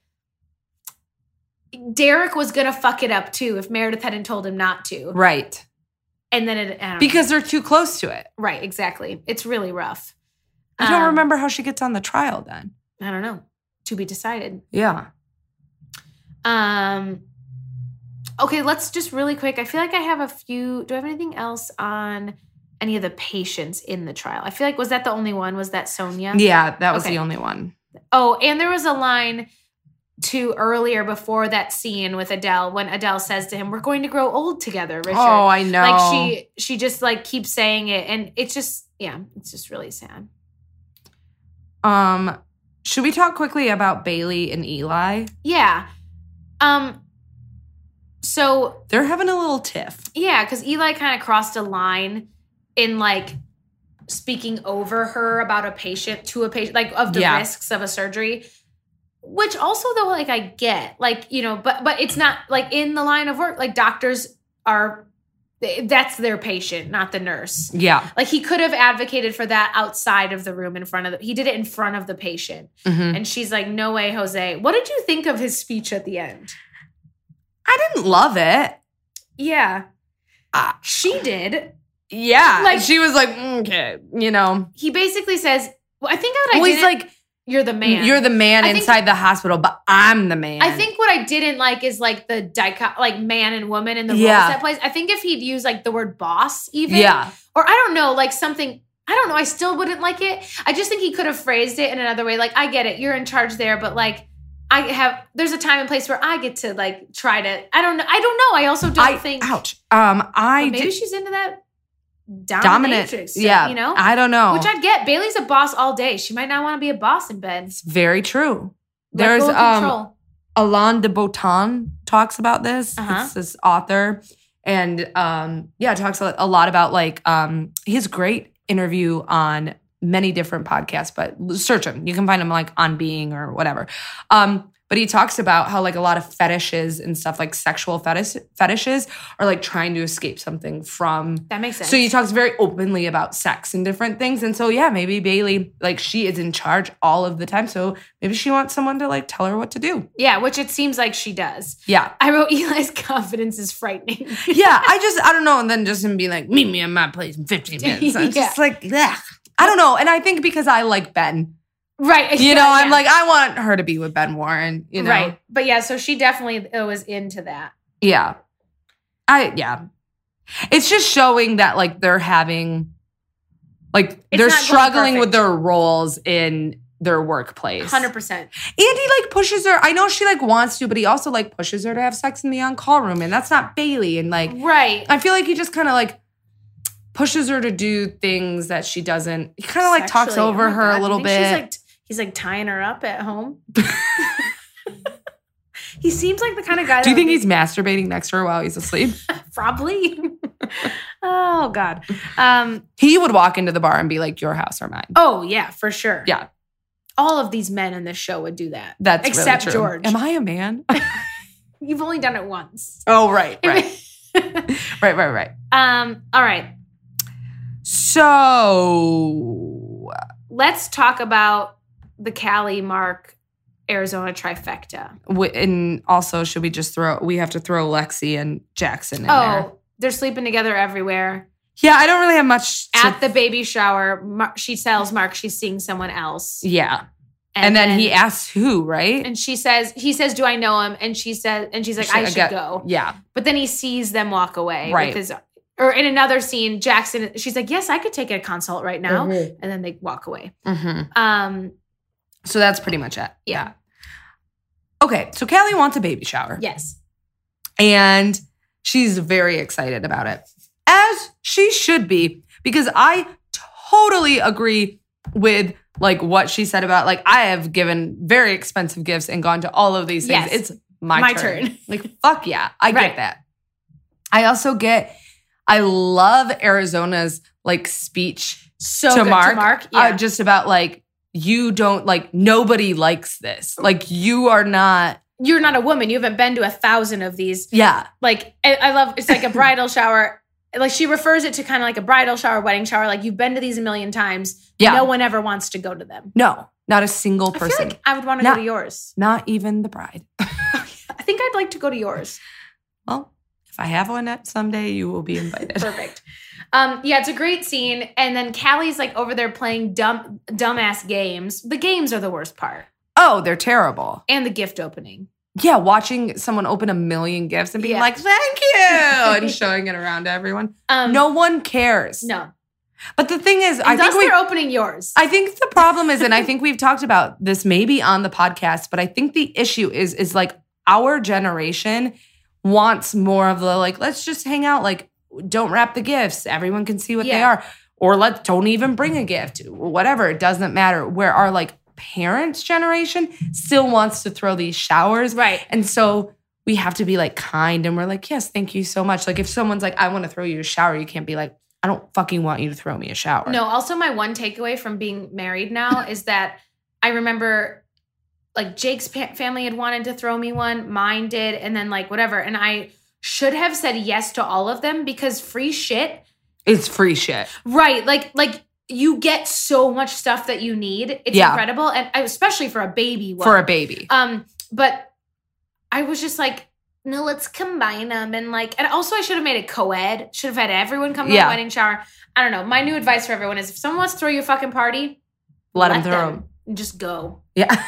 Derek was going to fuck it up too if Meredith hadn't told him not to. Right. And then it, I don't know. Because they're too close to it. Right, exactly. It's really rough. I don't Um, remember how she gets on the trial then. I don't know. To be decided. Yeah. Um. Okay, let's just really quick. I feel like I have a few. Do I have anything else on any of the patients in the trial. I feel like, was that the only one? Was that Sonia? Yeah, that was Okay. the only one. Oh, and there was a line too earlier before that scene with Adele when Adele says to him, "We're going to grow old together, Richard." Oh, I know. Like she she just like keeps saying it, and it's just yeah, it's just really sad. Um, should we talk quickly about Bailey and Eli? Yeah. Um so They're having a little tiff. yeah, because Eli kind of crossed a line in like speaking over her about a patient to a patient, like of the Yeah. risks of a surgery. Which also though, like I get, like, you know, but but it's not like in the line of work, like doctors are, that's their patient, not the nurse. Yeah. Like he could have advocated for that outside of the room in front of the, he did it in front of the patient. Mhm. And she's like, no way, Jose. What did you think of his speech at the end? I didn't love it. Yeah. Uh, She did. yeah. Like- Like she was like, "Mm, okay, you know. He basically says, well, I think what I Well, he's didn't- like, you're the man. you're the man I think- inside the hospital, but I'm the man. I think what I didn't like is like the dichot, like man and woman in the roles Yeah. that plays. I think if he'd use like the word boss even, Yeah. or I don't know, like something, I don't know, I still wouldn't like it. I just think he could have phrased it in another way. Like, I get it, you're in charge there, but like, I have, there's a time and place where I get to like try to, I don't know, I don't know. I also don't I, think, ouch. Um, I but maybe did, she's into that dominant. dominatrix, Yeah. you know? I don't know. Which I get. Bailey's a boss all day. She might not want to be a boss in bed. It's very true. Let There's go of um control. Alain de Botton talks about this. Uh-huh. It's this author. And um, yeah, talks a a lot about like um he has great interview on many different podcasts, but search him. You can find him like on Being or whatever. Um, but he talks about how like a lot of fetishes and stuff, like sexual fetish fetishes are like trying to escape something from. That makes sense. So he talks very openly about sex and different things. And so, yeah, maybe Bailey, like she is in charge all of the time. So maybe she wants someone to like tell her what to do. Yeah, which it seems like she does. Yeah. I wrote Eli's confidence is frightening. Yeah. I just, I don't know. And then just him being like, meet me in my place in fifteen minutes. I'm Yeah. just like, ugh. I don't know. And I think because I like Ben, Right. you yeah, know, I'm yeah. like, I want her to be with Ben Warren, you know? Right. But yeah, so she definitely was into that. Yeah. I, yeah. It's just showing that like they're having, like It's they're not going struggling with perfect. their roles in their workplace. one hundred percent. And he like pushes her. I know she like wants to, but he also like pushes her to have sex in the on-call room. And that's not Bailey. And like, Right. I feel like he just kind of like pushes her to do things that she doesn't. He kind of like talks Sexually. over Oh my her God, a you little think bit. She's like, he's like tying her up at home. He seems like the kind of guy that Do you would think be- he's masturbating next to her while he's asleep? probably? Oh God. Um, He would walk into the bar and be like, your house or mine. oh yeah, for sure. Yeah. All of these men in this show would do that. That's except really true. George. Am I a man? You've only done it once. Oh, right, right. right, right, right. um, all right. So, Let's talk about the Cali Mark Arizona trifecta. w- and also, should we just throw, we have to throw Lexi and Jackson in Oh, there. they're sleeping together everywhere. Yeah, I don't really have much to, At the baby shower, Mar- she tells Mark she's seeing someone else. yeah. And, then, he asks who, right? and she says, he says, "Do I know him?" And she says, and she's like, She- "I I should get- go." Yeah. But then he sees them walk away. Right. With his, or in another scene, Jackson, she's like, "Yes, I could take a consult right now," Mhm. and then they walk away. Mm-hmm. Um, So that's pretty much it. Yeah. Okay, so Callie wants a baby shower. yes, And she's very excited about it, as she should be, because I totally agree with like what she said about like I have given very expensive gifts and gone to all of these things. Yes. It's my, My turn. turn. Like fuck yeah, I Right. get that. I also get. I love Arizona's like speech so to good Mark, to Mark. uh, Yeah, just about like you don't like nobody likes this. Like you are not. you're not a woman. You haven't been to a thousand of these. Yeah. Like I, I love. It's like a bridal shower. Like she refers it to kind of like a bridal shower, wedding shower. Like you've been to these a million times. Yeah. No one ever wants to go to them. No, not a single I person. feel like I would want to Not- go to yours. Not even the bride. I think I'd like to go to yours. Well, if I have one at someday, you will be invited. Perfect. Um, yeah, it's a great scene. And then Callie's like over there playing dumb, dumbass games. The games are the worst part. Oh, they're terrible. And the gift opening. Yeah, watching someone open a million gifts and being Yeah. like, thank you, and showing it around to everyone. Um, No one cares. No. But the thing is, And I thus think we they're opening yours. I think the problem is, and I think we've talked about this maybe on the podcast, but I think the issue is, is like our generation wants more of the like, let's just hang out. Like, don't wrap the gifts. Everyone can see what Yeah. they are. Or let don't even bring a gift. Whatever. It doesn't matter. Where our like parents' generation still wants to throw these showers. Right. And so we have to be like kind and we're like, yes, thank you so much. Like if someone's like, I want to throw you a shower, you can't be like, I don't fucking want you to throw me a shower. No, also my one takeaway from being married now is that I remember like Jake's pa- family had wanted to throw me one, mine did, and then like whatever. And I should have said yes to all of them because free shit. It's free shit. Right. Like, like you get so much stuff that you need. It's Yeah. incredible. And especially for a baby one. For a baby. Um, but I was just like, no, let's combine them. And like, and also I should have made it co-ed. Should have had everyone come to Yeah. the wedding shower. I don't know. My new advice for everyone is if someone wants to throw you a fucking party, Let them throw them. and just go. Yeah.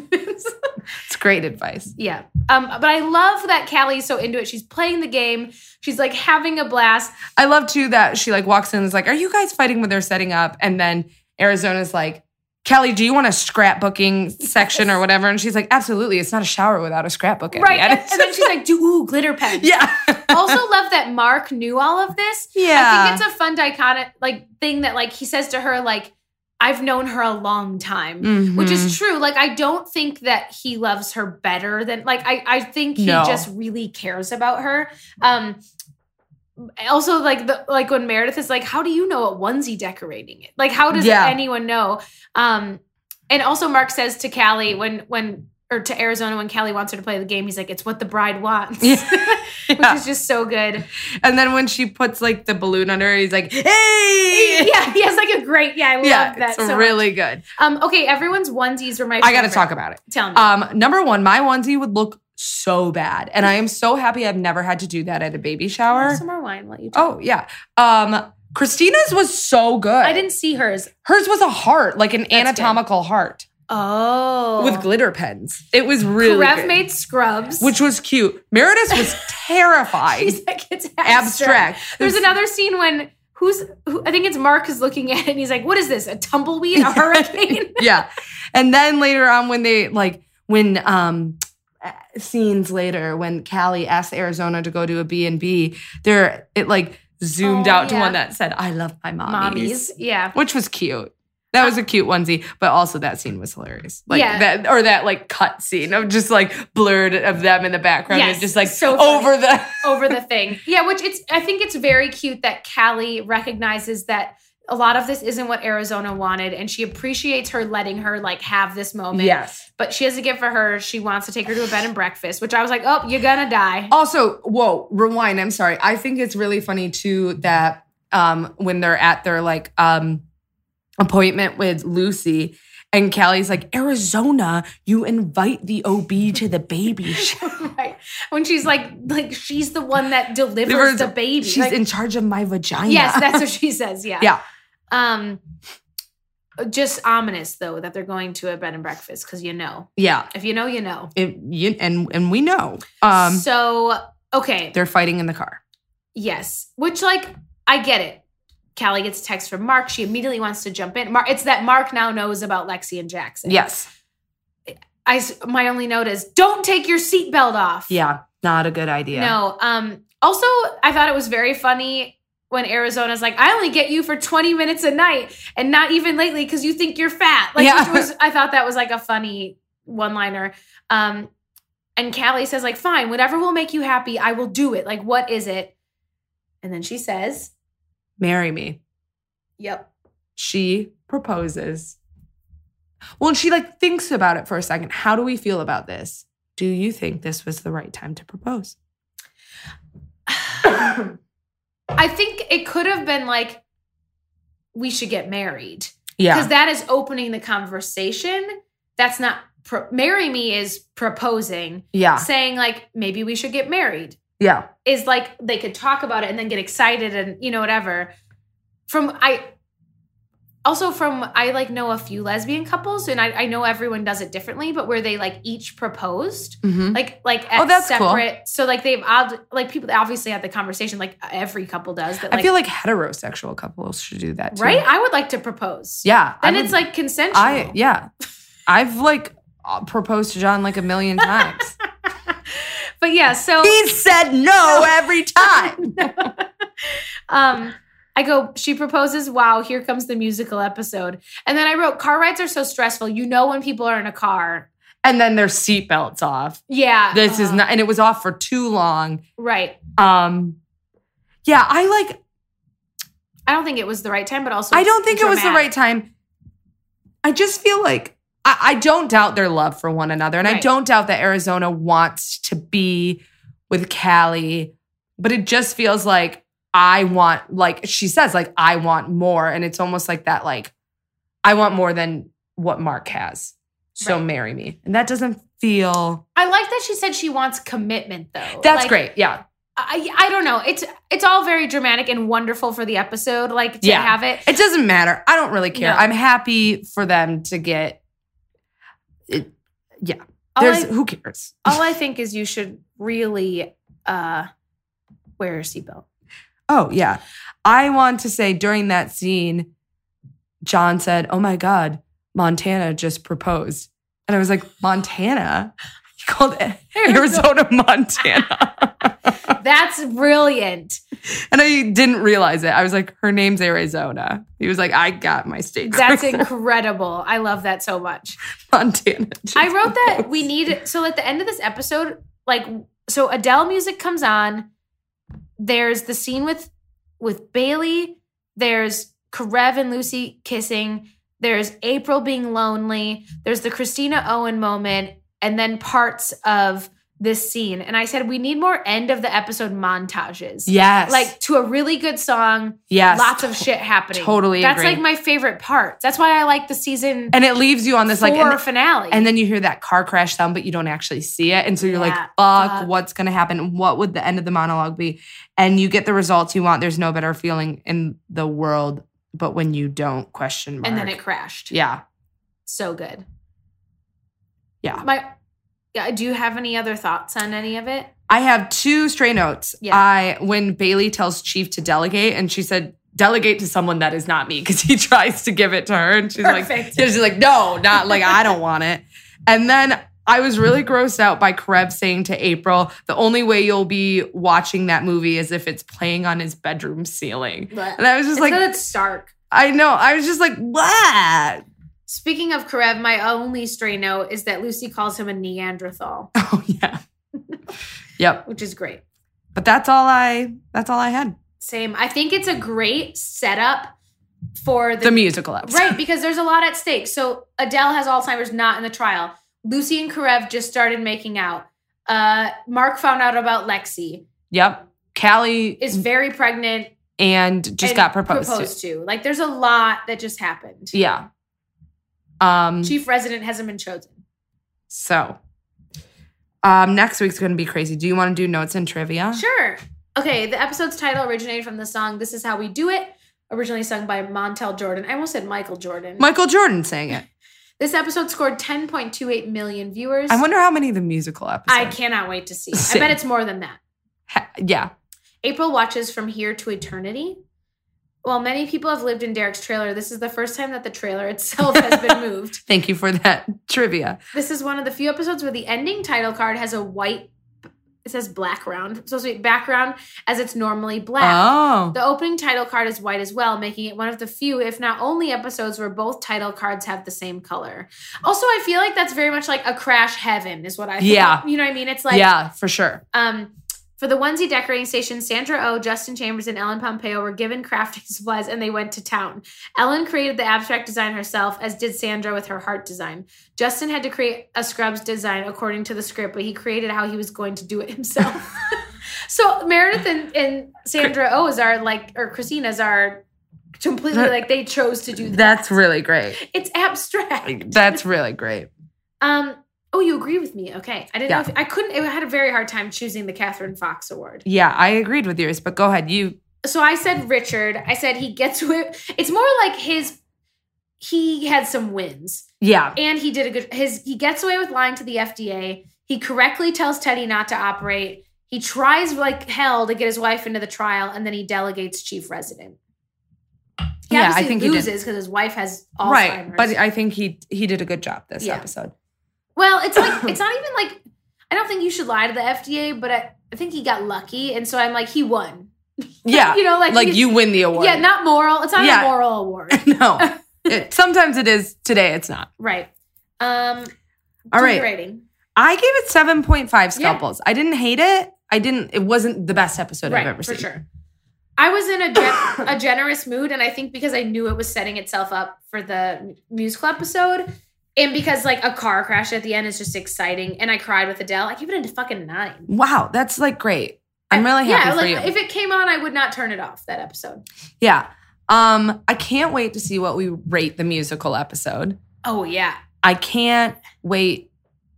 It's great advice. Yeah. Um, but I love that Callie's so into it. She's playing the game. She's like having a blast. I love too that she like walks in and is like, are you guys fighting when they're setting up? And then Arizona's like, Kelly, do you want a scrapbooking section or whatever? And she's like, absolutely. It's not a shower without a scrapbook. At Right. the end. And, and then she's like, do ooh, glitter pens. yeah. Also love that Mark knew all of this. Yeah. I think it's a fun dichotic like thing that like he says to her, like, I've known her a long time, Mhm. which is true. Like, I don't think that he loves her better than like, I, I think he No. just really cares about her. Um, also like the, like when Meredith is like, how do you know what onesie decorating it? Like, how does Yeah. anyone know? Um, and also Mark says to Callie when, when, or to Arizona when Callie wants her to play the game, he's like, it's what the bride wants, Yeah. which Yeah. is just so good. And then when she puts like the balloon under her, he's like, hey. Yeah, he has like a great, yeah, I love Yeah, that it's so much. really good. Um, okay, everyone's onesies were my I favorite. got to talk about it. Tell me. Um, number one, my onesie would look so bad. And I am so happy I've never had to do that at a baby shower. Have some more wine while you talk. Oh, yeah. Um, Christina's was so good. I didn't see hers. Hers was a heart, like an good. anatomical heart Oh. with glitter pens. It was really Rev good. made scrubs. Which was cute. Meredith was terrified. She's like, it's abstract. Abstract. There's another scene when who's who, I think it's Mark is looking at it and he's like, what is this? A tumbleweed? A hurricane? Yeah. And then later on when they like when um scenes later when Callie asked Arizona to go to a B and B, there it like zoomed Oh, out to yeah. one that said, I love my mommies. Mommies. Yeah. Which was cute. That was a cute onesie, but also that scene was hilarious. Like Yeah. that, or that like cut scene of just like blurred of them in the background Yes, and just like so funny. over the. Over the thing. Yeah, which it's I think it's very cute that Callie recognizes that a lot of this isn't what Arizona wanted and she appreciates her letting her like have this moment. Yes. But she has a gift for her. She wants to take her to a bed and breakfast, which I was like, oh, you're gonna die. Also, whoa, rewind. I'm sorry. I think it's really funny too that um, when they're at their like um, appointment with Lucy, and Callie's like, Arizona, you invite the O B to the baby shower. Right. When she's like, like she's the one that delivers Delivers- the baby. She's Like, in charge of my vagina. yes, that's what she says. Yeah. Yeah. Um, just ominous though that they're going to a bed and breakfast because you know, Yeah. if you know, you know. It, you, and and we know. Um, so okay, they're fighting in the car. yes, which like I get it. Callie gets a text from Mark. She immediately wants to jump in. Mark, it's that Mark now knows about Lexi and Jackson. Yes. I my only note is don't take your seatbelt off. Yeah. Not a good idea. No. Um. Also, I thought it was very funny when Arizona's like, I only get you for twenty minutes a night and not even lately because you think you're fat. Like, Yeah. which was, I thought that was like a funny one-liner. Um, and Callie says like, fine, whatever will make you happy, I will do it. Like, what is it? And then she says, Marry me. yep. She proposes. Well, and she like thinks about it for a second. How do we feel about this? Do you think this was the right time to propose? I think it could have been like, we should get married. Yeah. Because that is opening the conversation. That's not, pro- marry me is proposing. Yeah. Saying like, maybe we should get married. Yeah. Is like they could talk about it and then get excited and you know whatever. From I also from, I like know a few lesbian couples, and I, I know everyone does it differently, but where they like each proposed, Mhm. like like at Oh, that's cool. separate. So like they've ob- like people obviously had the conversation, like every couple does. That like, I feel like heterosexual couples should do that too. right. I would like to propose. Yeah. Then I it's would- like consensual. I yeah. I've like uh, proposed to John like a million times. But yeah, so He said no every time. um I go, she proposes, wow, here comes the musical episode. And then I wrote, car rides are so stressful. You know when people are in a car. And then their seatbelts off. Yeah. This is uh, not, and it was off for too long. right. Um, yeah, I like. I don't think it was the right time, but also I don't think it was the dramatic. right time. I just feel like I, I don't doubt their love for one another, and I Right. don't doubt that Arizona wants to be with Callie, but it just feels like I want, like she says, like I want more, and it's almost like that, like I want more than what Mark has. So Right. marry me, and that doesn't feel. I like that she said she wants commitment, though. That's Like, great. Yeah. I, I don't know. It's it's all very dramatic and wonderful for the episode, like to Yeah. have it. It doesn't matter. I don't really care. No. I'm happy for them to get it. Yeah. All There's I, who cares? all I think is you should really uh, wear a seatbelt. Oh, yeah. I want to say during that scene, John said, "Oh my God, Montana just proposed." And I was like, Montana? He called it Arizona, Montana. That's brilliant. And I didn't realize it. I was like, her name's Arizona. He was like, I got my state. That's correct. incredible. I love that so much. Montana. just I wrote that proposed. we need, so at the end of this episode, like, so Adele music comes on. There's the scene with with Bailey. There's Karev and Lucy kissing. There's April being lonely. There's the Christina Owen moment, and then parts of this scene. And I said, we need more end of the episode montages. Yes. Like to a really good song. yes. Lots of shit happening. Totally That's agree. like my favorite part. That's why I like the season And it leaves you on this four like, and, finale. and then you hear that car crash sound, but you don't actually see it. And so you're like, Yeah, fuck, fuck. what's going to happen? What would the end of the monologue be? And you get the results you want. There's no better feeling in the world, but when you don't, question mark. and then it crashed. Yeah. So good. Yeah. My yeah, do you have any other thoughts on any of it? I have two stray notes. Yeah. I when Bailey tells Chief to delegate, and she said, delegate to someone that is not me, because he tries to give it to her. And she's like, Perfect. yeah, she's like, no, not like I don't want it. And then I was really grossed out by Karev saying to April, the only way you'll be watching that movie is if it's playing on his bedroom ceiling. And I was just It's like, because it's Stark. I know. I was just like, what? Speaking of Karev, my only stray note is that Lucy calls him a Neanderthal, Oh yeah. Yep. which is great. But that's all I that's all I had. Same. I think it's a great setup for the, The musical episode. right, because there's a lot at stake. So Adele has Alzheimer's, not in the trial. Lucy and Karev just started making out. Uh, Mark found out about Lexi. Yep. Callie Is very pregnant. and just and got proposed, proposed to. to. Like, there's a lot that just happened. Yeah. Um Chief resident hasn't been chosen. so um next week's gonna be crazy. Do you want to do notes and trivia? Sure. Okay, the episode's title originated from the song This Is How We Do It, originally sung by Montel Jordan. I almost said Michael Jordan. Michael Jordan sang it. This episode scored ten point two eight million viewers. I wonder how many of the musical episodes. I cannot wait to see. I Same. bet it's more than that. Ha- yeah. April watches From Here to Eternity. While many people have lived in Derek's trailer, this is the first time that the trailer itself has been moved. Thank you for that trivia. This is one of the few episodes where the ending title card has a white, it says background, it's supposed to be background as it's normally black. Oh. The opening title card is white as well, making it one of the few, if not only, episodes where both title cards have the same color. Also, I feel like that's very much like a crash heaven is what I think. Yeah. You know what I mean? It's like, yeah, for sure. um, for the onesie decorating station, Sandra Oh, Justin Chambers, and Ellen Pompeo were given crafting supplies and they went to town. Ellen created the abstract design herself, as did Sandra with her heart design. Justin had to create a Scrubs design according to the script, but he created how he was going to do it himself. So Meredith and, and Sandra O's are like, or Christina's are completely like they chose to do that. That's really great. It's abstract. That's really great. Um. Oh, you agree with me? Okay, I didn't Yeah. know. If, I couldn't. I had a very hard time choosing the Catherine Fox Award. Yeah, I agreed with yours, but go ahead. You So I said Richard. I said he gets with. It's more like his he had some wins. Yeah. And he did a good, his, he gets away with lying to the F D A. He correctly tells Teddy not to operate. He tries like hell to get his wife into the trial, and then he delegates chief resident. He yeah, obviously I think loses because his wife has Alzheimer's. Right, but I think he he did a good job this yeah. episode. Well, it's like it's not even like I don't think you should lie to the F D A, but I, I think he got lucky, and so I'm like he won. Yeah, you know, like like he, you win the award. Yeah, not moral. It's not yeah. a moral award. No, it, sometimes it is. Today, it's not. Right. Um. All right. Rating. I gave it seven point five scalpels. Yeah. I didn't hate it. I didn't. It wasn't the best episode right, I've ever for seen. Sure. I was in a gen- a generous mood, and I think because I knew it was setting itself up for the musical episode, and because like a car crash at the end is just exciting, and I cried with Adele. I give it a fucking nine. Wow, that's like great. I'm really happy yeah, for like, you. If it came on, I would not turn it off. That episode. Yeah. Um. I can't wait to see what we rate the musical episode. Oh yeah. I can't wait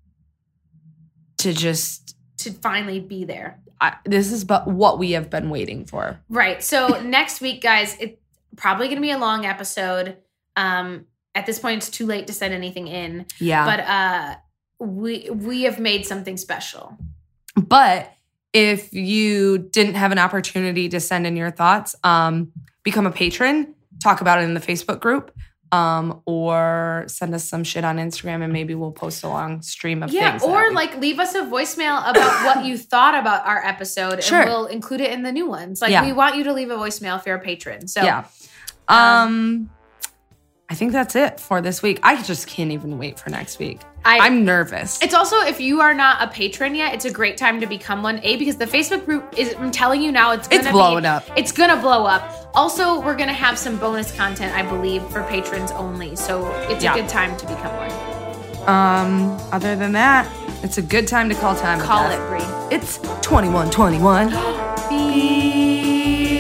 to just to finally be there. I, this is but what we have been waiting for. Right. So next week, guys, it's probably going to be a long episode. Um, at this point, it's too late to send anything in. Yeah. But uh, we we have made something special. But if you didn't have an opportunity to send in your thoughts, um, become a patron, talk about it in the Facebook group. Um, or send us some shit on Instagram and maybe we'll post a long stream of yeah, things. Yeah, or we- like leave us a voicemail about what you thought about our episode sure. and we'll include it in the new ones. Like yeah. we want you to leave a voicemail if you're a patron. So yeah. Um, um I think that's it for this week. I just can't even wait for next week. I, I'm nervous. It's also, if you are not a patron yet, it's a great time to become one. A, because the Facebook group is, I'm telling you now, it's gonna it's blowing be, up. It's gonna blow up. Also, we're gonna have some bonus content, I believe, for patrons only. So it's yeah. a good time to become one. Um, other than that, it's a good time to call time. Call it, Bree. It's twenty-one twenty-one. Beep.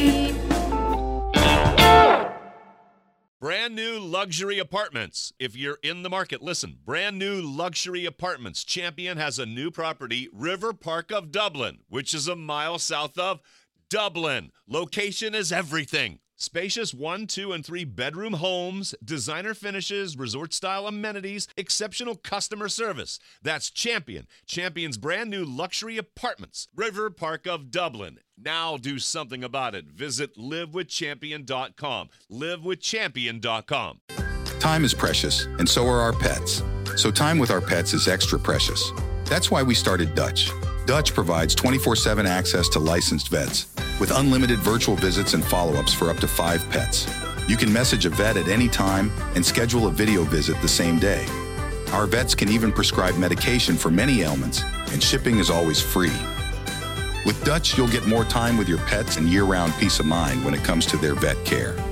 Brand new luxury apartments. If you're in the market, listen. Brand new luxury apartments. Champion has a new property, River Park of Dublin, which is a mile south of Dublin. Location is everything. Spacious one, two, and three bedroom homes, designer finishes, resort-style amenities, exceptional customer service. That's Champion. Champion's brand new luxury apartments, River Park of Dublin. Now do something about it. Visit live with champion dot com. live with champion dot com. Time is precious, and so are our pets. So time with our pets is extra precious. That's why we started Dutch. Dutch provides twenty-four seven access to licensed vets with unlimited virtual visits and follow-ups for up to five pets. You can message a vet at any time and schedule a video visit the same day. Our vets can even prescribe medication for many ailments, and shipping is always free. With Dutch, you'll get more time with your pets and year-round peace of mind when it comes to their vet care.